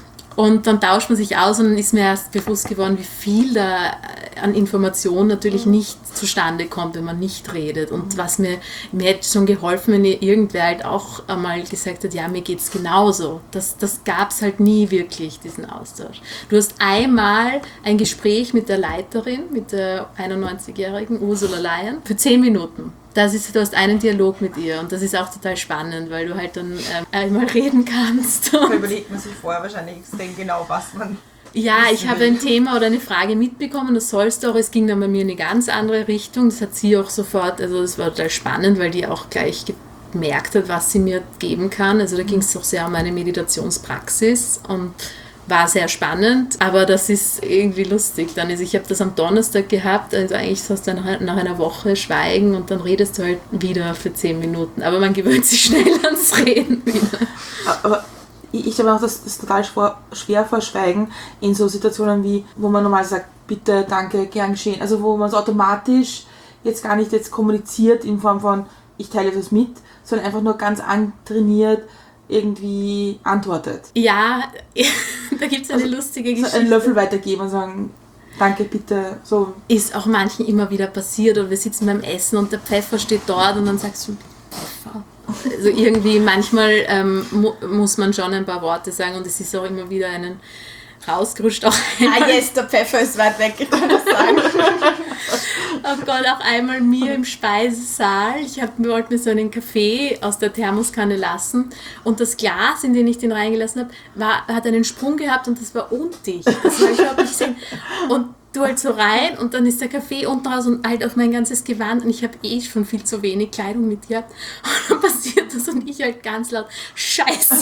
Und dann tauscht man sich aus und dann ist mir erst bewusst geworden, wie viel da an Information natürlich nicht zustande kommt, wenn man nicht redet. Und was mir, mir hätte schon geholfen, wenn irgendwer halt auch einmal gesagt hat, ja, mir geht's genauso. Das, das gab es halt nie wirklich, diesen Austausch. Du hast einmal ein Gespräch mit der Leiterin, mit der einundneunzigjährigen Ursula Leyen, für zehn Minuten. Das ist, du hast einen Dialog mit ihr und das ist auch total spannend, weil du halt dann ähm, einmal reden kannst. Da überlegt man sich vorher wahrscheinlich extrem genau, was man... Ja, ich habe ein Thema oder eine Frage mitbekommen, das sollst du auch, es ging dann bei mir in eine ganz andere Richtung, das hat sie auch sofort, also das war total spannend, weil die auch gleich gemerkt hat, was sie mir geben kann, also da ging es auch sehr um meine Meditationspraxis und war sehr spannend, aber das ist irgendwie lustig. Dann ist, ich habe das am Donnerstag gehabt, also eigentlich hast du nach, nach einer Woche Schweigen und dann redest du halt wieder für zehn Minuten, aber man gewöhnt sich schnell ans Reden wieder. Aber ich ich habe auch das, das total schwer, schwer vor Schweigen in so Situationen wie, wo man normal sagt, bitte, danke, gern geschehen, also wo man so automatisch jetzt gar nicht jetzt kommuniziert in Form von, ich teile etwas mit, sondern einfach nur ganz antrainiert, irgendwie antwortet. Ja, da gibt es eine Also, lustige So Geschichte. einen Löffel weitergeben und sagen, danke, bitte, so. Ist auch manchen immer wieder passiert oder wir sitzen beim Essen und der Pfeffer steht dort und dann sagst du Pfeffer. Also irgendwie manchmal ähm, mu- muss man schon ein paar Worte sagen und es ist auch immer wieder einen rausgerutscht. Auch Ah yes, der Pfeffer ist weit weg, ich kann das sagen. Oh Gott, auch einmal mir im Speisesaal. Ich hab, wollte mir so einen Kaffee aus der Thermoskanne lassen und das Glas, in den ich den reingelassen habe, war, hat einen Sprung gehabt und das war undicht. Das habe ich überhaupt nicht gesehen. Und du halt so rein und dann ist der Kaffee unten raus und halt auf mein ganzes Gewand und ich habe eh schon viel zu wenig Kleidung mit gehabt. Und dann passiert das und ich halt ganz laut, Scheiße!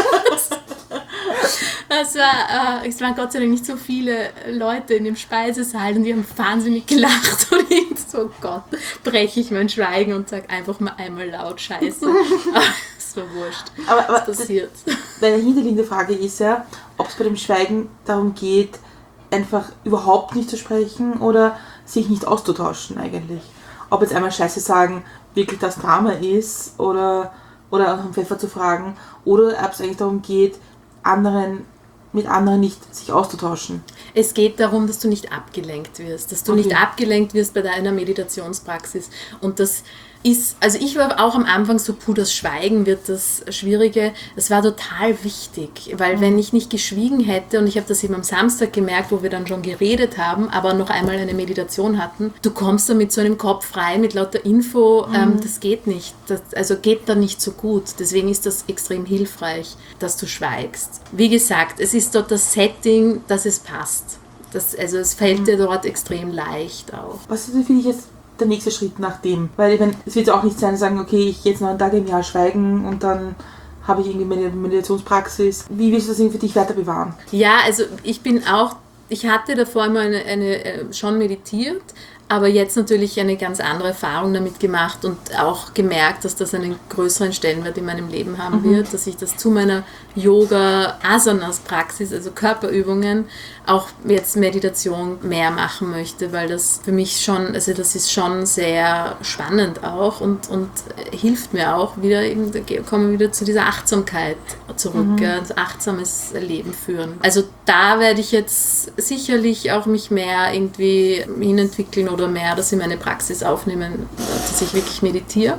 Das war, äh, es waren Gott sei Dank nicht so viele Leute in dem Speisesaal und die haben wahnsinnig gelacht und ich so, Gott, breche ich mein Schweigen und sage einfach mal einmal laut Scheiße. Aber es war wurscht. Aber, aber Was passiert? Meine hinterliegende Frage ist ja, ob es bei dem Schweigen darum geht, einfach überhaupt nicht zu sprechen oder sich nicht auszutauschen eigentlich. Ob jetzt einmal Scheiße sagen wirklich das Drama ist oder, oder nach dem Pfeffer zu fragen oder ob es eigentlich darum geht, anderen mit anderen nicht sich auszutauschen. Es geht darum, dass du nicht abgelenkt wirst, dass du Okay. nicht abgelenkt wirst bei deiner Meditationspraxis. Und das ist, also ich war auch am Anfang so, puh, das Schweigen wird das Schwierige. Das war total wichtig, weil wenn ich nicht geschwiegen hätte, und ich habe das eben am Samstag gemerkt, wo wir dann schon geredet haben, aber noch einmal eine Meditation hatten, du kommst da mit so einem Kopf rein, mit lauter Info, ähm, das geht nicht. Das, also geht dann nicht so gut. Deswegen ist das extrem hilfreich, dass du schweigst. Wie gesagt, es ist dort das Setting, dass es passt. Das, also es fällt dir dort extrem leicht auch. Was ist, finde ich, jetzt der nächste Schritt nach dem? Weil ich mein, es wird ja auch nicht sein, sagen, okay, ich jetzt noch einen Tag im Jahr schweigen und dann habe ich irgendwie meine Meditationspraxis. Wie willst du das irgendwie für dich weiter bewahren? Ja, also ich bin auch, ich hatte davor immer eine, eine, äh, schon meditiert, aber jetzt natürlich eine ganz andere Erfahrung damit gemacht und auch gemerkt, dass das einen größeren Stellenwert in meinem Leben haben wird, dass ich das zu meiner Yoga-Asanas-Praxis, also Körperübungen, auch jetzt Meditation mehr machen möchte, weil das für mich schon, also das ist schon sehr spannend auch und, und hilft mir auch wieder, eben, da kommen wir wieder zu dieser Achtsamkeit zurück, ja, ein achtsames Leben führen. Also da werde ich jetzt sicherlich auch mich mehr irgendwie hinentwickeln oder mehr das in meine Praxis aufnehmen, dass ich wirklich meditiere.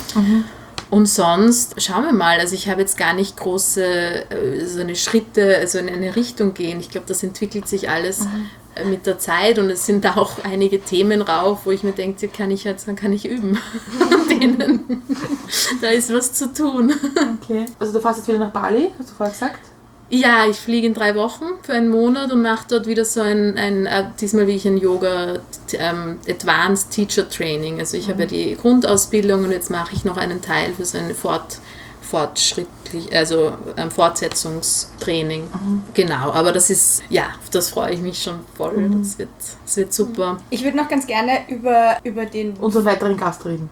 Und sonst, schauen wir mal, also ich habe jetzt gar nicht große äh, so eine Schritte, also in eine Richtung gehen. Ich glaube, das entwickelt sich alles äh, mit der Zeit und es sind da auch einige Themen rauf, wo ich mir denke, die kann ich jetzt, dann kann ich üben. Denen. Da ist was zu tun. Okay. Also du fährst jetzt wieder nach Bali, hast du vorher gesagt? Ja, ich fliege in drei Wochen für einen Monat und mache dort wieder so ein, ein äh, diesmal wie ich ein Yoga ähm, Advanced Teacher Training. Also ich habe ja die Grundausbildung und jetzt mache ich noch einen Teil für so ein Fort, fortschrittlich, also ein Fortsetzungstraining. Genau, aber das ist, ja, auf das freue ich mich schon voll. Das wird, das wird super. Ich würde noch ganz gerne über, über den... Unseren weiteren Gast reden.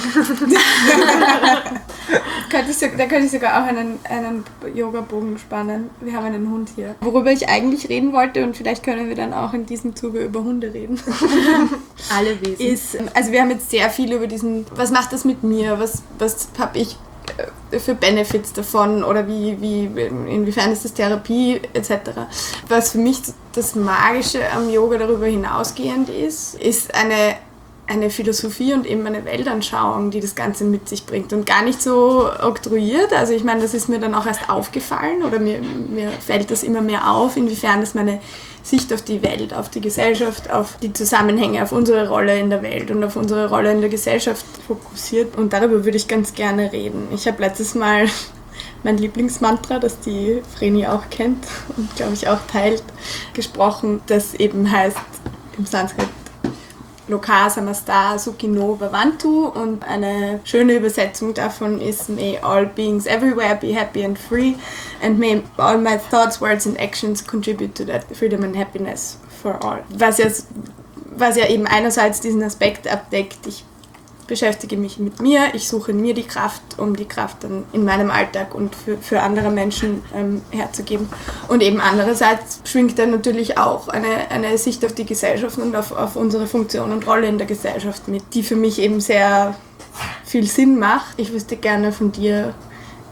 Könnte ich so, da könnte ich sogar auch einen, einen Yoga-Bogen spannen. Wir haben einen Hund hier. Worüber ich eigentlich reden wollte, und vielleicht können wir dann auch in diesem Zuge über Hunde reden, Alle Wesen. ist, also wir haben jetzt sehr viel über diesen, was macht das mit mir, was, was habe ich äh, für Benefits davon oder wie, wie, inwiefern ist das Therapie et cetera. Was für mich das Magische am Yoga darüber hinausgehend ist, ist eine eine Philosophie und eben eine Weltanschauung, die das Ganze mit sich bringt und gar nicht so oktroyiert. Also ich meine, das ist mir dann auch erst aufgefallen oder mir, mir fällt das immer mehr auf, inwiefern das meine Sicht auf die Welt, auf die Gesellschaft, auf die Zusammenhänge, auf unsere Rolle in der Welt und auf unsere Rolle in der Gesellschaft fokussiert. Und darüber würde ich ganz gerne reden. Ich habe letztes Mal mein Lieblingsmantra, das die Vreni auch kennt und glaube ich auch teilt, gesprochen, das eben heißt im Sanskrit Loka Samasta Sukhino Bhavantu und eine schöne Übersetzung davon ist May all beings everywhere be happy and free and may all my thoughts, words and actions contribute to that freedom and happiness for all. Was ja, was ja eben einerseits diesen Aspekt abdeckt, ich beschäftige mich mit mir, ich suche in mir die Kraft, um die Kraft dann in meinem Alltag und für, für andere Menschen ähm, herzugeben. Und eben andererseits schwingt dann natürlich auch eine, eine Sicht auf die Gesellschaft und auf, auf unsere Funktion und Rolle in der Gesellschaft mit, die für mich eben sehr viel Sinn macht. Ich wüsste gerne von dir,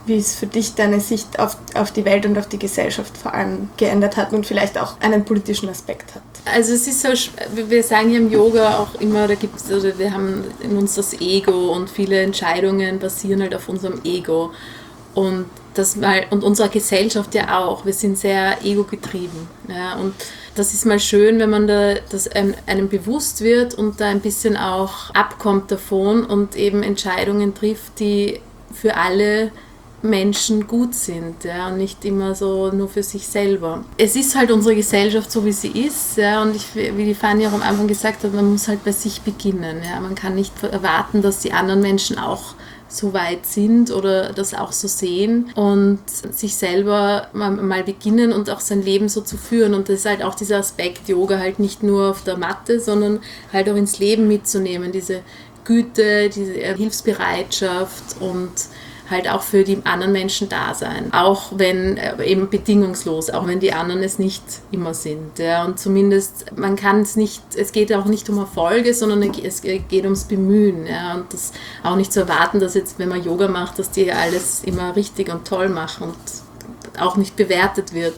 wie es für dich deine Sicht auf, auf die Welt und auf die Gesellschaft vor allem geändert hat und vielleicht auch einen politischen Aspekt hat. Also es ist so, wir sagen hier im Yoga auch immer, da gibt's, oder wir haben in uns das Ego und viele Entscheidungen basieren halt auf unserem Ego. Und das mal, und unserer Gesellschaft ja auch, wir sind sehr ego-getrieben. Ja, und das ist mal schön, wenn man da das einem bewusst wird und da ein bisschen auch abkommt davon und eben Entscheidungen trifft, die für alle Menschen gut sind, ja, und nicht immer so nur für sich selber. Es ist halt unsere Gesellschaft so, wie sie ist, ja, und ich, wie die Fanny auch am Anfang gesagt hat, man muss halt bei sich beginnen. Ja. Man kann nicht erwarten, dass die anderen Menschen auch so weit sind oder das auch so sehen und sich selber mal, mal beginnen und auch sein Leben so zu führen. Und das ist halt auch dieser Aspekt, Yoga halt nicht nur auf der Matte, sondern halt auch ins Leben mitzunehmen, diese Güte, diese Hilfsbereitschaft und halt auch für die anderen Menschen da sein. Auch wenn, eben bedingungslos, auch wenn die anderen es nicht immer sind. Ja. Und zumindest, man kann es nicht, es geht auch nicht um Erfolge, sondern es geht ums Bemühen. Ja. Und das auch nicht zu erwarten, dass jetzt, wenn man Yoga macht, dass die alles immer richtig und toll machen und auch nicht bewertet wird.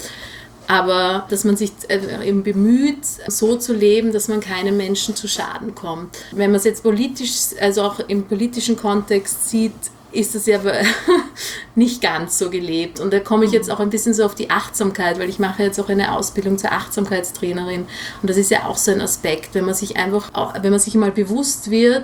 Aber dass man sich eben bemüht, so zu leben, dass man keinem Menschen zu Schaden kommt. Wenn man es jetzt politisch, also auch im politischen Kontext sieht, ist das ja nicht ganz so gelebt. Und da komme ich jetzt auch ein bisschen so auf die Achtsamkeit, weil ich mache jetzt auch eine Ausbildung zur Achtsamkeitstrainerin. Und das ist ja auch so ein Aspekt, wenn man sich einfach, auch, wenn man sich mal bewusst wird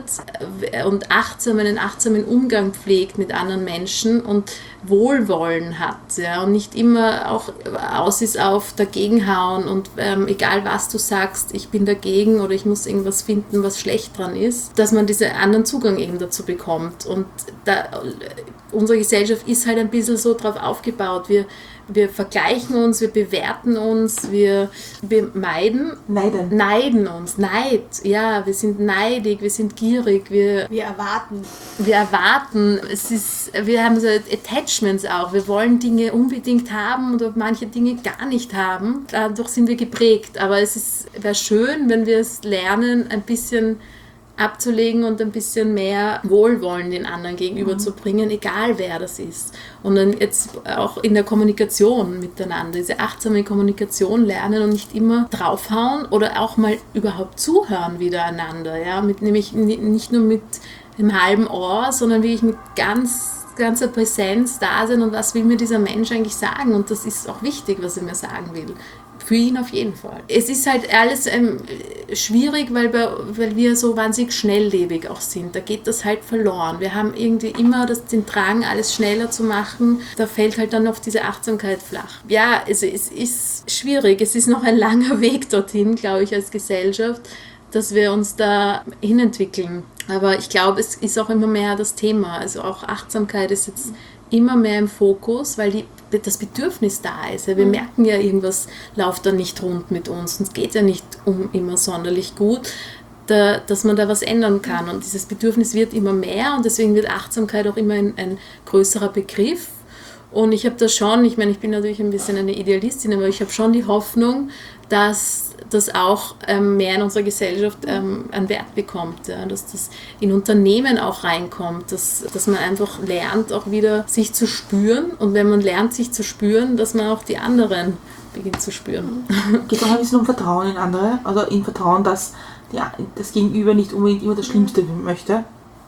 und achtsam, einen achtsamen Umgang pflegt mit anderen Menschen und Wohlwollen hat, ja, und nicht immer auch aus ist auf dagegenhauen und ähm, egal was du sagst, ich bin dagegen oder ich muss irgendwas finden, was schlecht dran ist, dass man diesen anderen Zugang eben dazu bekommt. Und da, unsere Gesellschaft ist halt ein bisschen so drauf aufgebaut, wir Wir vergleichen uns, wir bewerten uns, wir, wir meiden, Neiden. neiden uns, Neid, ja, wir sind neidig, wir sind gierig, wir, Wir erwarten. wir erwarten, es ist, wir haben so Attachments auch, wir wollen Dinge unbedingt haben oder manche Dinge gar nicht haben, dadurch sind wir geprägt, aber es ist, wäre schön, wenn wir es lernen, ein bisschen abzulegen und ein bisschen mehr Wohlwollen den anderen gegenüberzubringen, egal wer das ist. Und dann jetzt auch in der Kommunikation miteinander, diese achtsame Kommunikation lernen und nicht immer draufhauen oder auch mal überhaupt zuhören wieder einander. Ja? Mit, nämlich nicht nur mit dem halben Ohr, sondern wirklich mit ganz, ganzer Präsenz da sein und was will mir dieser Mensch eigentlich sagen. Und das ist auch wichtig, was er mir sagen will. Für ihn auf jeden Fall. Es ist halt alles ähm, schwierig, weil, wir, weil wir so wahnsinnig schnelllebig auch sind. Da geht das halt verloren. Wir haben irgendwie immer das, den Drang, alles schneller zu machen. Da fällt halt dann oft diese Achtsamkeit flach. Ja, also es ist schwierig. Es ist noch ein langer Weg dorthin, glaube ich, als Gesellschaft, dass wir uns da hinentwickeln. Aber ich glaube, es ist auch immer mehr das Thema. Also auch Achtsamkeit ist jetzt immer mehr im Fokus, weil die das Bedürfnis da ist. Wir merken ja, irgendwas läuft da nicht rund mit uns. Uns geht ja nicht um immer sonderlich gut, da, dass man da was ändern kann. Und dieses Bedürfnis wird immer mehr und deswegen wird Achtsamkeit auch immer ein, ein größerer Begriff. Und ich habe da schon, ich meine, ich bin natürlich ein bisschen eine Idealistin, aber ich habe schon die Hoffnung, dass das auch ähm, mehr in unserer Gesellschaft ähm, an Wert bekommt, ja, dass das in Unternehmen auch reinkommt, dass, dass man einfach lernt, auch wieder sich zu spüren und wenn man lernt, sich zu spüren, dass man auch die anderen beginnt zu spüren. Geht es auch ein bisschen um Vertrauen in andere, also in Vertrauen, dass die, das Gegenüber nicht unbedingt immer das Schlimmste möchte?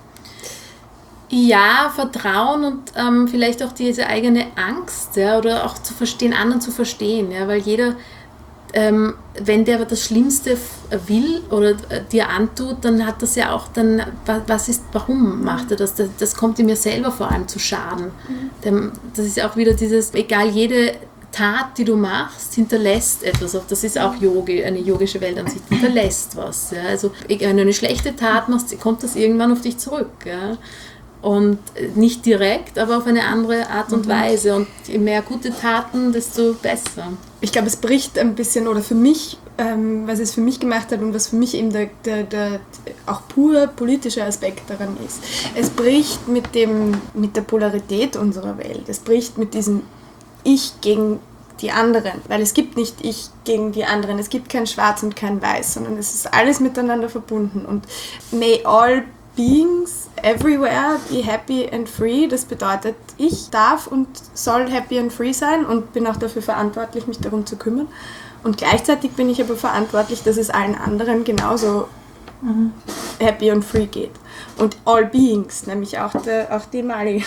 Ja, Vertrauen und ähm, vielleicht auch diese eigene Angst, ja, oder auch zu verstehen, anderen zu verstehen, ja, weil jeder Ähm, wenn der das Schlimmste will oder dir antut, dann hat das ja auch dann, was ist, warum macht er das? Das, das kommt ihm ja selber vor allem zu Schaden. Mhm. Das ist ja auch wieder dieses, egal, jede Tat, die du machst, hinterlässt etwas. Das ist auch Yogi, eine yogische Weltansicht, hinterlässt was. Ja? Also wenn du eine schlechte Tat machst, kommt das irgendwann auf dich zurück. Ja? Und nicht direkt, aber auf eine andere Art und Weise. Und je mehr gute Taten, desto besser. Ich glaube, es bricht ein bisschen, oder für mich, ähm, was es für mich gemacht hat und was für mich eben der, der, der auch pur politische Aspekt daran ist. Es bricht mit, dem, mit der Polarität unserer Welt. Es bricht mit diesem Ich gegen die anderen. Weil es gibt nicht Ich gegen die anderen. Es gibt kein Schwarz und kein Weiß, sondern es ist alles miteinander verbunden. Und may all beings everywhere be happy and free. Das bedeutet, ich darf und soll happy and free sein und bin auch dafür verantwortlich, mich darum zu kümmern. Und gleichzeitig bin ich aber verantwortlich, dass es allen anderen genauso mhm. happy and free geht. Und all beings, nämlich auch, der, auch die Mali,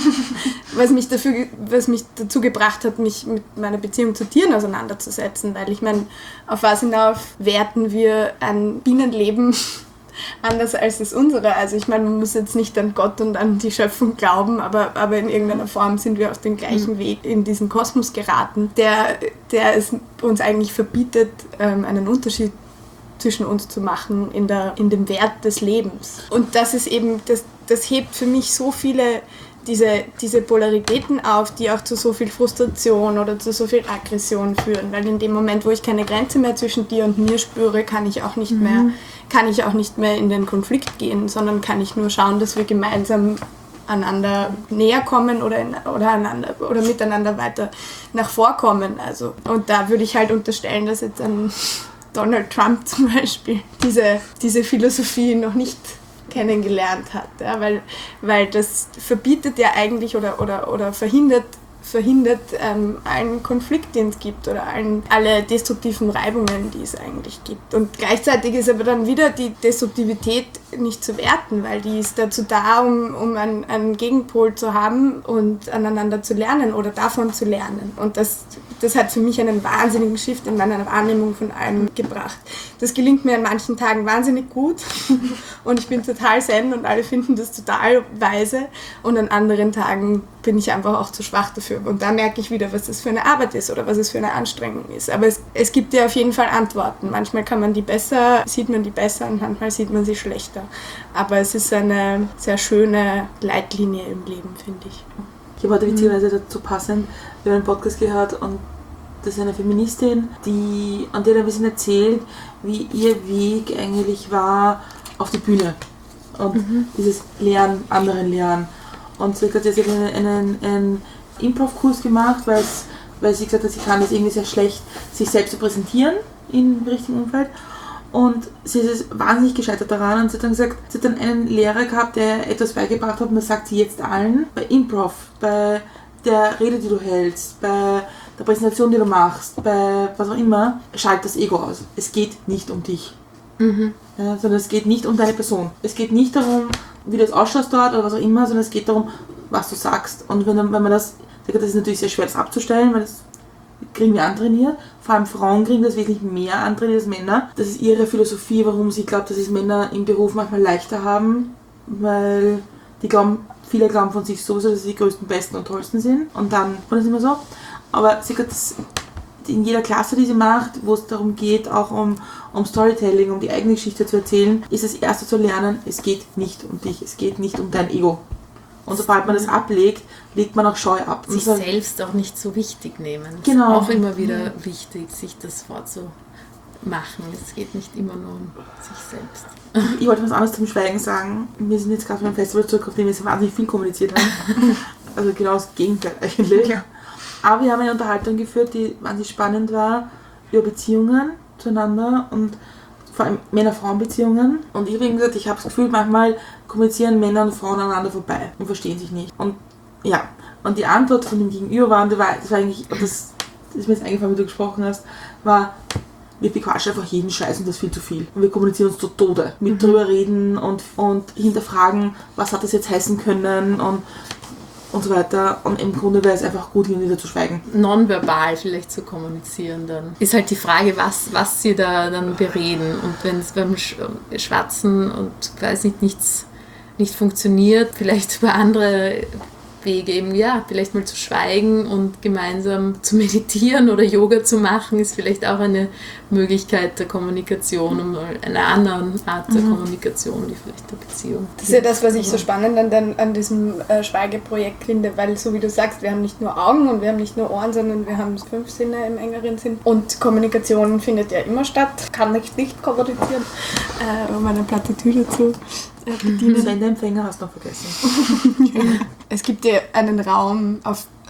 was mich, dafür, was mich dazu gebracht hat, mich mit meiner Beziehung zu Tieren auseinanderzusetzen, weil ich meine, auf was hinauf werten wir ein Bienenleben anders als das unsere. Also ich meine, man muss jetzt nicht an Gott und an die Schöpfung glauben, aber, aber in irgendeiner Form sind wir auf den gleichen Weg in diesen Kosmos geraten, der, der es uns eigentlich verbietet, einen Unterschied zwischen uns zu machen in, der, in dem Wert des Lebens. Und das ist eben, das, das hebt für mich so viele diese, diese Polaritäten auf, die auch zu so viel Frustration oder zu so viel Aggression führen. Weil in dem Moment, wo ich keine Grenze mehr zwischen dir und mir spüre, kann ich auch nicht mhm. mehr, kann ich auch nicht mehr in den Konflikt gehen, sondern kann ich nur schauen, dass wir gemeinsam einander näher kommen oder, in, oder, einander, oder miteinander weiter nach vorkommen. Also, und da würde ich halt unterstellen, dass jetzt ein Donald Trump zum Beispiel diese, diese Philosophie noch nicht kennengelernt hat, ja, weil, weil das verbietet ja eigentlich oder, oder, oder verhindert, verhindert ähm, allen Konflikt, den es gibt oder allen, alle destruktiven Reibungen, die es eigentlich gibt. Und gleichzeitig ist aber dann wieder die Destruktivität nicht zu werten, weil die ist dazu da, um, um einen, einen Gegenpol zu haben und aneinander zu lernen oder davon zu lernen. Und das, das hat für mich einen wahnsinnigen Shift in meiner Wahrnehmung von allem gebracht. Das gelingt mir an manchen Tagen wahnsinnig gut und ich bin total zen und alle finden das total weise und an anderen Tagen bin ich einfach auch zu schwach dafür. Und da merke ich wieder, was das für eine Arbeit ist oder was es für eine Anstrengung ist. Aber es, es gibt ja auf jeden Fall Antworten. Manchmal kann man die besser, sieht man die besser und manchmal sieht man sie schlechter. Aber es ist eine sehr schöne Leitlinie im Leben, finde ich. Ich habe heute witzigerweise dazu passend wir haben einen Podcast gehört und das ist eine Feministin, die, und die hat ein bisschen erzählt, wie ihr Weg eigentlich war auf die Bühne. Und mhm. dieses Lernen, anderen lernen. Und sie hat jetzt einen, einen, einen Improv-Kurs gemacht, weil, weil sie gesagt hat, sie kann das irgendwie sehr schlecht, sich selbst zu präsentieren im richtigen Umfeld. Und sie ist wahnsinnig gescheitert daran und sie hat dann gesagt, sie hat dann einen Lehrer gehabt, der etwas beigebracht hat und das sagt sie jetzt allen. Bei Improv, bei der Rede, die du hältst, bei der Präsentation, die du machst, bei was auch immer, schalt das Ego aus. Es geht nicht um dich. Mhm. Ja, sondern es geht nicht um deine Person. Es geht nicht darum, wie das ausschaut dort oder was auch immer, sondern es geht darum, was du sagst. Und wenn, wenn man das, das ist natürlich sehr schwer, das abzustellen, weil das kriegen wir antrainiert. Vor allem Frauen kriegen das wesentlich mehr antrainiert als Männer. Das ist ihre Philosophie, warum sie glaubt, dass es Männer im Beruf manchmal leichter haben, weil die glauben, viele glauben von sich sowieso, dass sie die größten, besten und tollsten sind. Und dann war das immer so. Aber sie hat das in jeder Klasse, die sie macht, wo es darum geht, auch um, um Storytelling, um die eigene Geschichte zu erzählen, ist das Erste zu lernen, es geht nicht um dich, es geht nicht um dein Ego. Und sobald man das ablegt, legt man auch Scheu ab. Sich und selbst auch nicht so wichtig nehmen. Das genau. ist auch immer wieder mhm. wichtig, sich das vorzumachen. Es geht nicht immer nur um sich selbst. Ich wollte was anderes zum Schweigen sagen. Wir sind jetzt gerade von einem Festival zurück, auf dem wir so wahnsinnig viel kommuniziert haben. Also genau das Gegenteil eigentlich. Ja. Aber wir haben eine Unterhaltung geführt, die wahnsinnig spannend war, über Beziehungen zueinander und vor allem Männer-Frauen-Beziehungen. Und ich habe eben gesagt, ich habe das Gefühl, manchmal kommunizieren Männer und Frauen aneinander vorbei und verstehen sich nicht. Und ja, und die Antwort von dem Gegenüber war, und das war, das war eigentlich, das, das ist mir jetzt eingefallen, wie du gesprochen hast, war, wir bequatschen einfach jeden Scheiß und das viel zu viel. Und wir kommunizieren uns zu Tode. Mit mhm. drüber reden und, und hinterfragen, was hat das jetzt heißen können und und so weiter. Und im Grunde wäre es einfach gut, hin wieder zu schweigen. Nonverbal vielleicht zu kommunizieren dann. Ist halt die Frage, was, was sie da dann bereden. Und wenn es beim Schwatzen und weiß nicht, nichts nicht funktioniert, vielleicht über andere Wege eben, ja, vielleicht mal zu schweigen und gemeinsam zu meditieren oder Yoga zu machen, ist vielleicht auch eine Möglichkeit der Kommunikation, um eine andere Art der mhm. Kommunikation, die vielleicht der Beziehung. Das ist ja das, was ich so spannend an, den, an diesem äh, Schweigeprojekt finde, weil so wie du sagst, wir haben nicht nur Augen und wir haben nicht nur Ohren, sondern wir haben fünf Sinne im engeren Sinn. Und Kommunikation findet ja immer statt, kann ich nicht kommunizieren, äh, um eine Plattitüde zu bedienen. Sendeempfänger hast du noch vergessen. Es gibt ja einen Raum auf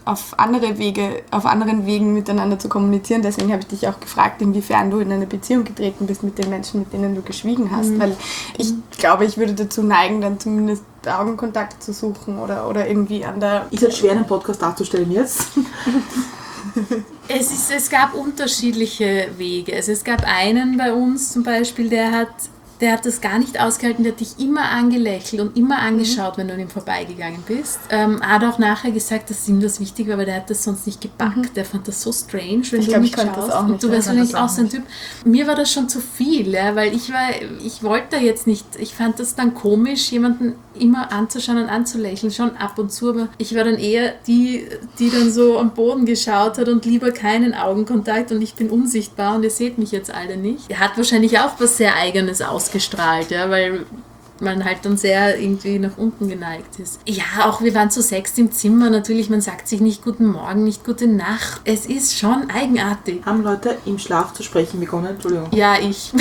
auf andere Wege, auf anderen Wegen miteinander zu kommunizieren. Deswegen habe ich dich auch gefragt, inwiefern du in eine Beziehung getreten bist mit den Menschen, mit denen du geschwiegen hast. Mhm. Weil ich glaube, ich würde dazu neigen, dann zumindest Augenkontakt zu suchen oder, oder irgendwie an der... Ist halt schwer, einen Podcast darzustellen jetzt. Es, ist, es gab unterschiedliche Wege. Also es gab einen bei uns zum Beispiel, der hat, der hat das gar nicht ausgehalten, der hat dich immer angelächelt und immer angeschaut, mhm. wenn du an ihm vorbeigegangen bist. Ähm, hat auch nachher gesagt, dass ihm das wichtig war, aber der hat das sonst nicht gepackt. Mhm. Der fand das so strange, wenn ich du glaub, nicht ich schaust. Das auch nicht, und du wärst wahrscheinlich auch so ein nicht. Typ. Mir war das schon zu viel, ja, weil ich war, ich wollte da jetzt nicht, ich fand das dann komisch, jemanden immer anzuschauen und anzulächeln, schon ab und zu, aber ich war dann eher die, die dann so am Boden geschaut hat und lieber keinen Augenkontakt und ich bin unsichtbar und ihr seht mich jetzt alle nicht. Er hat wahrscheinlich auch was sehr Eigenes ausgestrahlt, ja, weil man halt dann sehr irgendwie nach unten geneigt ist. Ja, auch wir waren zu sechst im Zimmer, natürlich, man sagt sich nicht guten Morgen, nicht gute Nacht. Es ist schon eigenartig. Haben Leute im Schlaf zu sprechen begonnen? Entschuldigung. Ja, ich.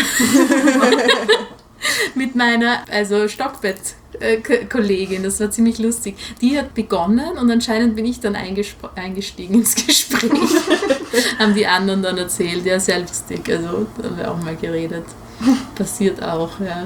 Mit meiner, also Stockbett. Kollegin, das war ziemlich lustig. Die hat begonnen und anscheinend bin ich dann eingesp- eingestiegen ins Gespräch. Haben die anderen dann erzählt. Ja, sehr lustig. Also, da haben wir auch mal geredet. Passiert auch, ja.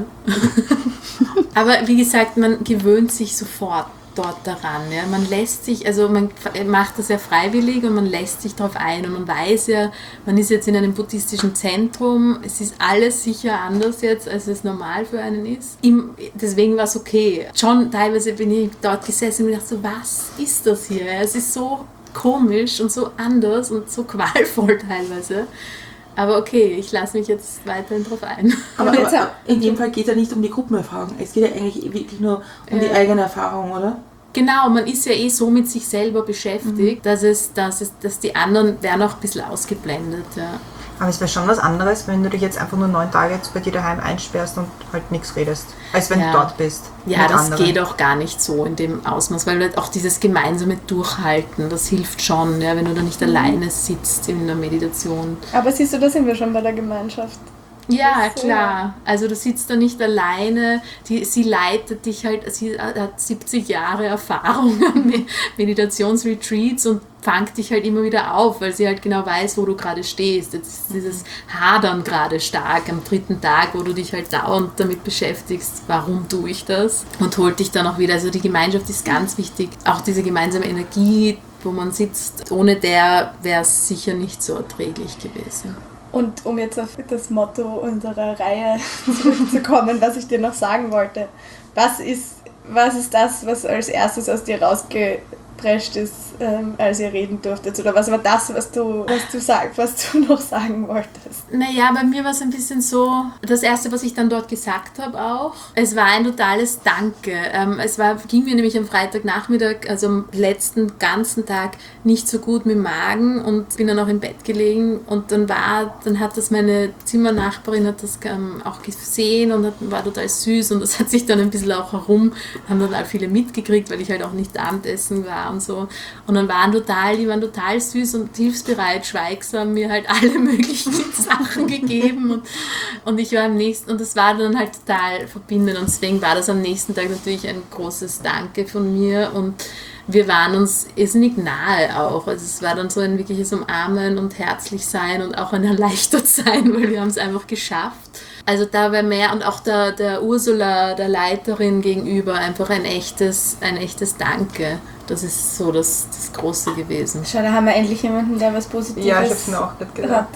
Aber wie gesagt, man gewöhnt sich sofort dort daran. Ja. Man lässt sich, also man macht das ja freiwillig und man lässt sich darauf ein und man weiß ja, man ist jetzt in einem buddhistischen Zentrum, es ist alles sicher anders jetzt, als es normal für einen ist. Im, deswegen war es okay. Schon teilweise bin ich dort gesessen und dachte so, was ist das hier? Es ist so komisch und so anders und so qualvoll teilweise. Aber okay, ich lasse mich jetzt weiterhin drauf ein. Aber, aber in dem Fall geht es ja nicht um die Gruppenerfahrung. Es geht ja eigentlich wirklich nur um die äh, eigene Erfahrung, oder? Genau, man ist ja eh so mit sich selber beschäftigt, mhm. dass, es, dass, es, dass die anderen werden auch ein bisschen ausgeblendet. Ja. Aber es wäre schon was anderes, wenn du dich jetzt einfach nur neun Tage jetzt bei dir daheim einsperrst und halt nichts redest, als wenn ja. du dort bist. Ja, das anderen. Geht auch gar nicht so in dem Ausmaß, weil auch dieses gemeinsame Durchhalten, das hilft schon, ja, wenn du da nicht mhm. alleine sitzt in der Meditation. Aber siehst du, da sind wir schon bei der Gemeinschaft. Ja, klar. Also du sitzt da nicht alleine, die, sie leitet dich halt, sie hat siebzig Jahre Erfahrung an Meditationsretreats und fangt dich halt immer wieder auf, weil sie halt genau weiß, wo du gerade stehst. Jetzt ist dieses Hadern gerade stark am dritten Tag, wo du dich halt dauernd damit beschäftigst, warum tue ich das? Und holt dich dann auch wieder. Also die Gemeinschaft ist ganz wichtig. Auch diese gemeinsame Energie, wo man sitzt, ohne der wäre es sicher nicht so erträglich gewesen. Und um jetzt auf das Motto unserer Reihe zurückzukommen, was ich dir noch sagen wollte. Was ist, was ist das, was als erstes aus dir rausgeprescht ist, ähm, als ihr reden durftet? Oder was war das, was du, was du, sag, was du noch sagen wolltest? Naja, bei mir war es ein bisschen so, das Erste, was ich dann dort gesagt habe auch, es war ein totales Danke. Ähm, es war, ging mir nämlich am Freitagnachmittag, also am letzten ganzen Tag, nicht so gut mit dem Magen und bin dann auch im Bett gelegen und dann war, dann hat das meine Zimmernachbarin hat das ähm, auch gesehen und hat, war total süß und das hat sich dann ein bisschen auch herum, haben dann auch viele mitgekriegt, weil ich halt auch nicht Abendessen war und so. Und dann waren total, die waren total süß und hilfsbereit, schweigsam, mir halt alle möglichen Sachen gegeben und, und ich war am nächsten, und das war dann halt total verbindend und deswegen war das am nächsten Tag natürlich ein großes Danke von mir und wir waren uns irrsinnig nahe auch, also es war dann so ein wirkliches Umarmen und herzlich sein und auch ein erleichtert sein, weil wir haben es einfach geschafft. Also da war mehr und auch der, der Ursula, der Leiterin gegenüber, einfach ein echtes, ein echtes Danke. Das ist so das, das Große gewesen. Schau, da haben wir endlich jemanden, der was Positives ja, ich hab's mir auch gerade gedacht.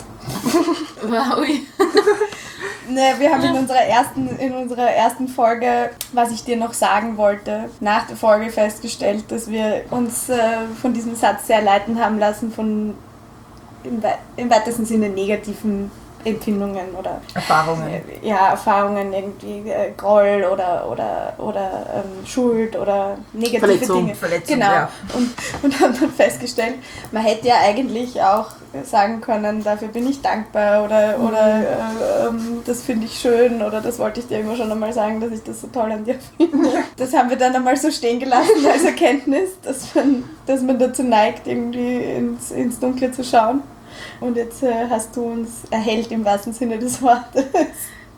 Wow. Ne, wir haben in unserer, ersten, in unserer ersten Folge, was ich dir noch sagen wollte, nach der Folge festgestellt, dass wir uns äh, von diesem Satz sehr leiten haben lassen von im, wei- im weitesten Sinne negativen Empfindungen oder Erfahrungen. Äh, ja, Erfahrungen, irgendwie äh, Groll oder, oder, oder ähm, Schuld oder negative Verletzung. Dinge. Verletzung, genau. ja. Und, und haben dann festgestellt, man hätte ja eigentlich auch sagen können, dafür bin ich dankbar oder, mhm. oder äh, ähm, das finde ich schön oder das wollte ich dir immer schon einmal sagen, dass ich das so toll an dir finde. Das haben wir dann einmal so stehen gelassen als Erkenntnis, dass man, dass man dazu neigt, irgendwie ins, ins Dunkle zu schauen. Und jetzt äh, hast du uns erhellt im wahrsten Sinne des Wortes.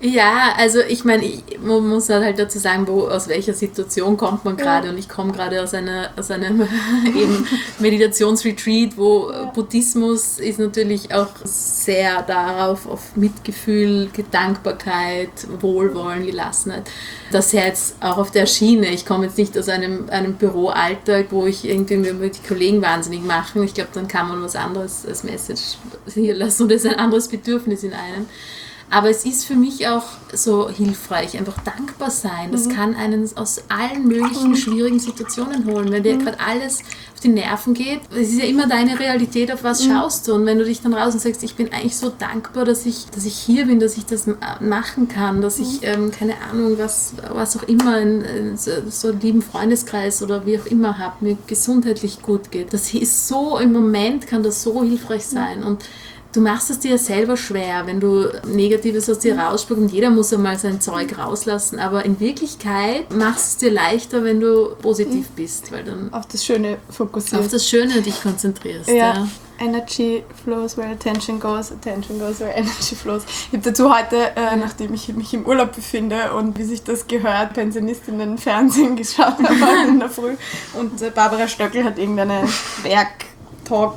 Ja, also ich meine, ich, man muss halt dazu sagen, wo, aus welcher Situation kommt man gerade. Ja. Und ich komme gerade aus, einer, aus einem eben Meditationsretreat, wo ja. Buddhismus ist natürlich auch sehr darauf, auf Mitgefühl, Dankbarkeit, Wohlwollen, Gelassenheit. Das jetzt auch auf der Schiene. Ich komme jetzt nicht aus einem, einem Büroalltag, wo ich irgendwie mit die Kollegen wahnsinnig machen. Ich glaube, dann kann man was anderes als Message hier lassen und das ist ein anderes Bedürfnis in einem. Aber es ist für mich auch so hilfreich, einfach dankbar sein. Das mhm. kann einen aus allen möglichen schwierigen Situationen holen. Wenn dir mhm. gerade alles auf die Nerven geht, es ist ja immer deine Realität, auf was mhm. schaust du. Und wenn du dich dann raus und sagst, ich bin eigentlich so dankbar, dass ich, dass ich hier bin, dass ich das machen kann, dass ich, ähm, keine Ahnung, was, was auch immer, in, in so, so einen lieben Freundeskreis oder wie auch immer habe, mir gesundheitlich gut geht. Das ist so, im Moment kann das so hilfreich sein. Und du machst es dir selber schwer, wenn du Negatives aus dir rausspuckst und jeder muss einmal sein Zeug rauslassen, aber in Wirklichkeit machst du es dir leichter, wenn du positiv bist, weil dann auf das Schöne fokussierst. Auf das Schöne dich konzentrierst. Ja. ja. Energy flows where attention goes, attention goes where energy flows. Ich habe dazu heute, äh, nachdem ich mich im Urlaub befinde und wie sich das gehört, Pensionistinnen Fernsehen geschaut habe in der Früh und äh, Barbara Stöckl hat irgendeine Werk-Talk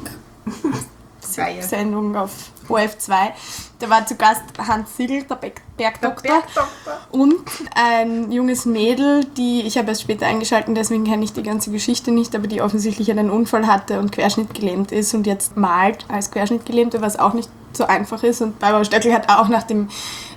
Sendung auf O F zwei. Da war zu Gast Hans Siegel, der Berg- Bergdoktor, der Bergdoktor und ein junges Mädel, die, ich habe erst später eingeschaltet, deswegen kenne ich die ganze Geschichte nicht, aber die offensichtlich einen Unfall hatte und querschnittgelähmt ist und jetzt malt als Querschnittgelähmte, was auch nicht so einfach ist. Und Barbara Stöckl hat auch nach dem,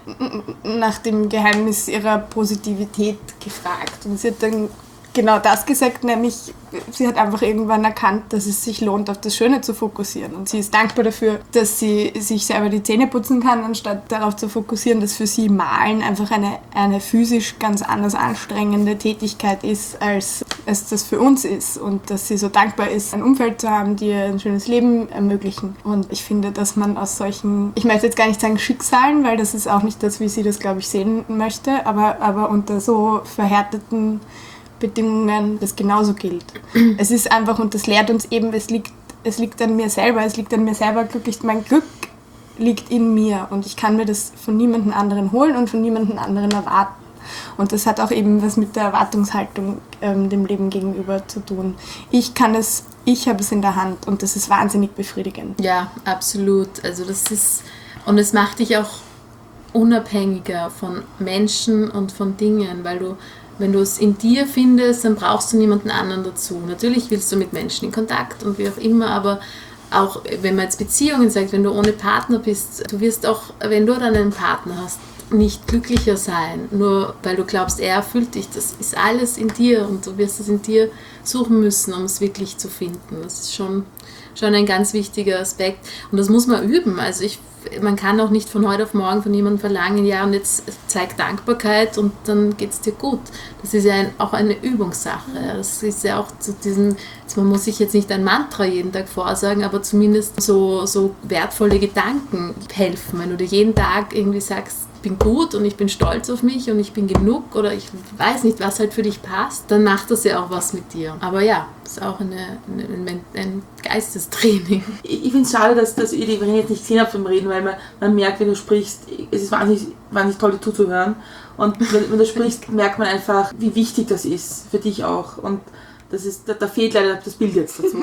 nach dem Geheimnis ihrer Positivität gefragt. Und sie hat dann genau das gesagt, nämlich sie hat einfach irgendwann erkannt, dass es sich lohnt, auf das Schöne zu fokussieren. Und sie ist dankbar dafür, dass sie sich selber die Zähne putzen kann, anstatt darauf zu fokussieren, dass für sie Malen einfach eine, eine physisch ganz anders anstrengende Tätigkeit ist, als es das für uns ist. Und dass sie so dankbar ist, ein Umfeld zu haben, die ihr ein schönes Leben ermöglichen. Und ich finde, dass man aus solchen, ich möchte jetzt gar nicht sagen Schicksalen, weil das ist auch nicht das, wie sie das, glaube ich, sehen möchte, aber, aber unter so verhärteten Bedingungen das genauso gilt. Es ist einfach, und das lehrt uns eben, es liegt, es liegt an mir selber, es liegt an mir selber glücklich, mein Glück liegt in mir und ich kann mir das von niemandem anderen holen und von niemandem anderen erwarten. Und das hat auch eben was mit der Erwartungshaltung ähm, dem Leben gegenüber zu tun. Ich kann es, ich habe es in der Hand und das ist wahnsinnig befriedigend. Ja, absolut. Also das ist, und es macht dich auch unabhängiger von Menschen und von Dingen, weil du, wenn du es in dir findest, dann brauchst du niemanden anderen dazu. Natürlich willst du mit Menschen in Kontakt und wie auch immer, aber auch wenn man jetzt Beziehungen sagt, wenn du ohne Partner bist, du wirst auch, wenn du dann einen Partner hast, nicht glücklicher sein, nur weil du glaubst, er erfüllt dich. Das ist alles in dir und du wirst es in dir suchen müssen, um es wirklich zu finden. Das ist schon, schon ein ganz wichtiger Aspekt und das muss man üben. Also ich Man kann auch nicht von heute auf morgen von jemandem verlangen, ja, und jetzt zeig Dankbarkeit und dann geht es dir gut. Das ist ja ein, auch eine Übungssache. Das ist ja auch zu diesen, man muss sich jetzt nicht ein Mantra jeden Tag vorsagen, aber zumindest so, so wertvolle Gedanken helfen. Wenn du dir jeden Tag irgendwie sagst, ich bin gut und ich bin stolz auf mich und ich bin genug oder ich weiß nicht, was halt für dich passt, dann macht das ja auch was mit dir. Aber ja, das ist auch eine, eine, ein Geistestraining. Ich finde es schade, dass, dass ihr die Verena jetzt nicht gesehen habt beim Reden, weil man, man merkt, wenn du sprichst, es ist wahnsinnig, wahnsinnig toll, dir zuzuhören. Und wenn, wenn du sprichst, merkt man einfach, wie wichtig das ist, für dich auch. Und das ist, da, da fehlt leider das Bild jetzt dazu.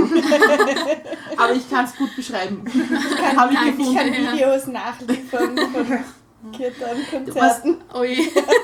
Aber ich kann es gut beschreiben. Ich kann, ich ich kann Videos nachliefern von Kirtan-Konzerten. Ui.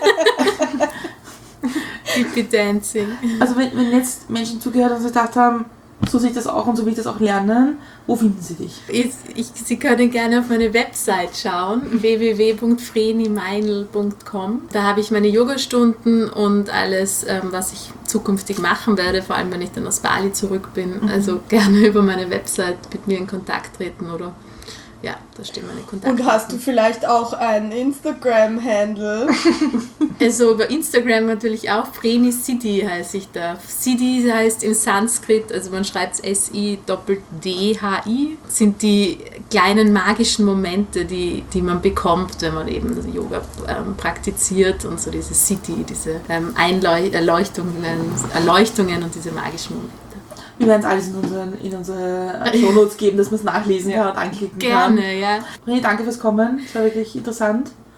Hippie Dancing. Also wenn, wenn jetzt Menschen zugehört und so gedacht haben, so sehe ich das auch und so will ich das auch lernen, wo finden sie dich? Ich, ich, sie können gerne auf meine Website schauen, w w w punkt vreni meinl punkt com. Da habe ich meine Yogastunden und alles, ähm, was ich zukünftig machen werde, vor allem wenn ich dann aus Bali zurück bin. Mhm. Also gerne über meine Website mit mir in Kontakt treten oder ja, da stehen meine Kontakte. Und hast du vielleicht auch einen Instagram-Handle? Also über Instagram natürlich auch, Vreni Siddhi heiße ich da. Siddhi heißt im Sanskrit, also man schreibt es S I D H I, sind die kleinen magischen Momente, die, die man bekommt, wenn man eben das Yoga ähm, praktiziert und so diese Siddhi, diese ähm, Einleu- Erleuchtungen, Erleuchtungen und diese magischen Momente. Wir werden es alles in unsere, in unsere Shownotes geben, dass man es nachlesen kann und anklicken Gerne, kann. ja. Vreni, danke fürs Kommen. Es war wirklich interessant.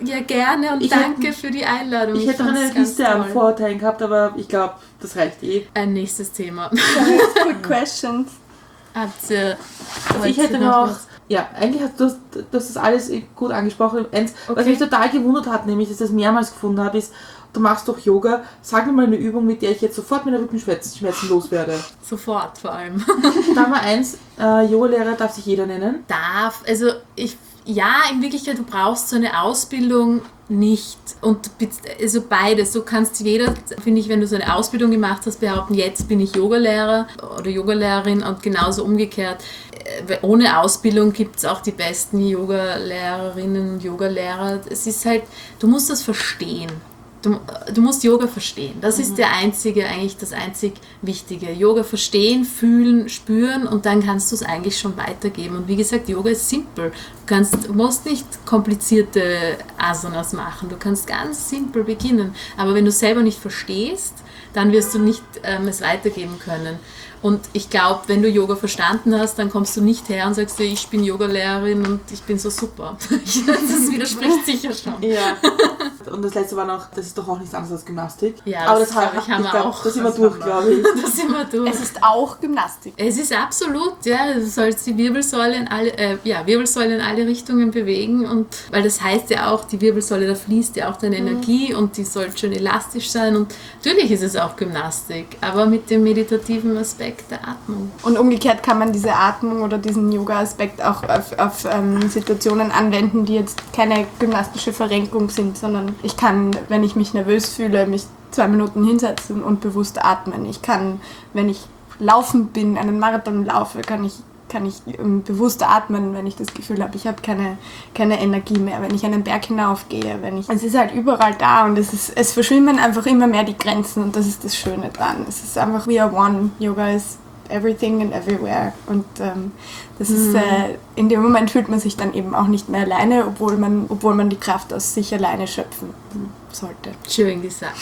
Ja, gerne und Ich danke hätte- für die Einladung. Ich hätte noch fand's eine ganz Liste an toll. Vorurteilen gehabt, aber ich glaube, das reicht eh. Ein nächstes Thema. Quick questions. Habt ihr Also ich heute hätte noch, was? ja, eigentlich hast du, hast- du hast das alles gut angesprochen. Eins, was Okay. mich total gewundert hat, nämlich, dass ich das mehrmals gefunden habe, ist, du machst doch Yoga, sag mir mal eine Übung, mit der ich jetzt sofort meine Rückenschmerzen Schmerzen loswerde. Sofort vor allem. Nummer eins, äh, Yoga-Lehrer darf sich jeder nennen. Darf, also ich, ja, in Wirklichkeit, du brauchst so eine Ausbildung nicht. Und also beides. Du kannst jeder, finde ich, wenn du so eine Ausbildung gemacht hast, behaupten, jetzt bin ich Yogalehrer oder Yogalehrerin und genauso umgekehrt. Äh, Ohne Ausbildung gibt es auch die besten Yogalehrerinnen und Yogalehrer. Es ist halt, du musst das verstehen. Du, du musst Yoga verstehen. Das ist der einzige, eigentlich das einzig Wichtige. Yoga verstehen, fühlen, spüren und dann kannst du es eigentlich schon weitergeben. Und wie gesagt, Yoga ist simpel. Du, kannst, du musst nicht komplizierte Asanas machen. Du kannst ganz simpel beginnen. Aber wenn du selber nicht verstehst, dann wirst du nicht ähm, es weitergeben können. Und ich glaube, wenn du Yoga verstanden hast, dann kommst du nicht her und sagst dir, ich bin Yogalehrerin und ich bin so super. Das widerspricht sicher schon. Ja. Und das letzte war noch, das ist doch auch nichts anderes als Gymnastik. Ja, aber das, das, glaub ich, haben wir glaub, auch. Das sind wir Das durch, haben wir. glaube ich. Das sind wir durch. Es ist auch Gymnastik. Es ist absolut, ja, du sollst die Wirbelsäule in alle, äh, ja, Wirbelsäule in alle Richtungen bewegen und weil das heißt ja auch, die Wirbelsäule, da fließt ja auch deine Energie und die soll schön elastisch sein und natürlich ist es auch Gymnastik, aber mit dem meditativen Aspekt der Atmung. Und umgekehrt kann man diese Atmung oder diesen Yoga-Aspekt auch auf, auf ähm, Situationen anwenden, die jetzt keine gymnastische Verrenkung sind, sondern ich kann, wenn ich mich nervös fühle, mich zwei Minuten hinsetzen und bewusst atmen. Ich kann, wenn ich laufen bin, einen Marathon laufe, kann ich, kann ich ähm, bewusst atmen, wenn ich das Gefühl habe, ich habe keine, keine Energie mehr. Wenn ich einen Berg hinaufgehe, wenn ich... Es ist halt überall da und es, ist, es verschwimmen einfach immer mehr die Grenzen und das ist das Schöne dran. Es ist einfach we are one. Yoga ist everything and everywhere. Und ähm, das ist, äh, in dem Moment fühlt man sich dann eben auch nicht mehr alleine, obwohl man, obwohl man die Kraft aus sich alleine schöpfen sollte. Schön gesagt.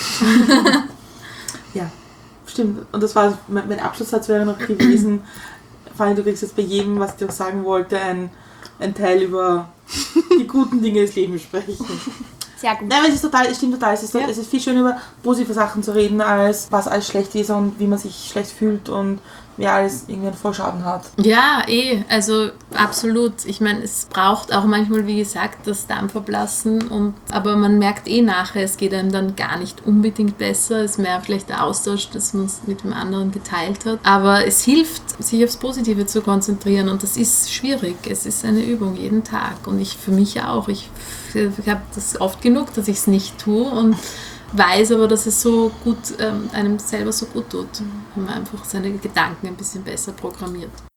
Ja, stimmt. Und das war, mein, mein Abschlusssatz wäre noch gewesen, Fanny, du kriegst jetzt bei jedem, was ich dir sagen wollte, ein, ein Teil über die guten Dinge des Lebens sprechen. Sehr gut. Nein, aber es ist total, es stimmt total. Es ist, Ja. es ist viel schöner über positive Sachen zu reden, als was alles schlecht ist und wie man sich schlecht fühlt und wer alles irgendwie einen Vorschaden hat. Ja, eh, also absolut. Ich meine, es braucht auch manchmal, wie gesagt, das Dampfablassen, und, aber man merkt eh nachher, es geht einem dann gar nicht unbedingt besser. Es ist mehr vielleicht der Austausch, dass man es mit dem anderen geteilt hat. Aber es hilft, sich aufs Positive zu konzentrieren und das ist schwierig. Es ist eine Übung jeden Tag und ich für mich auch. Ich, ich habe das oft genug, dass ich es nicht tue und weiß aber, dass es so gut, ähm, einem selber so gut tut, wenn man einfach seine Gedanken ein bisschen besser programmiert.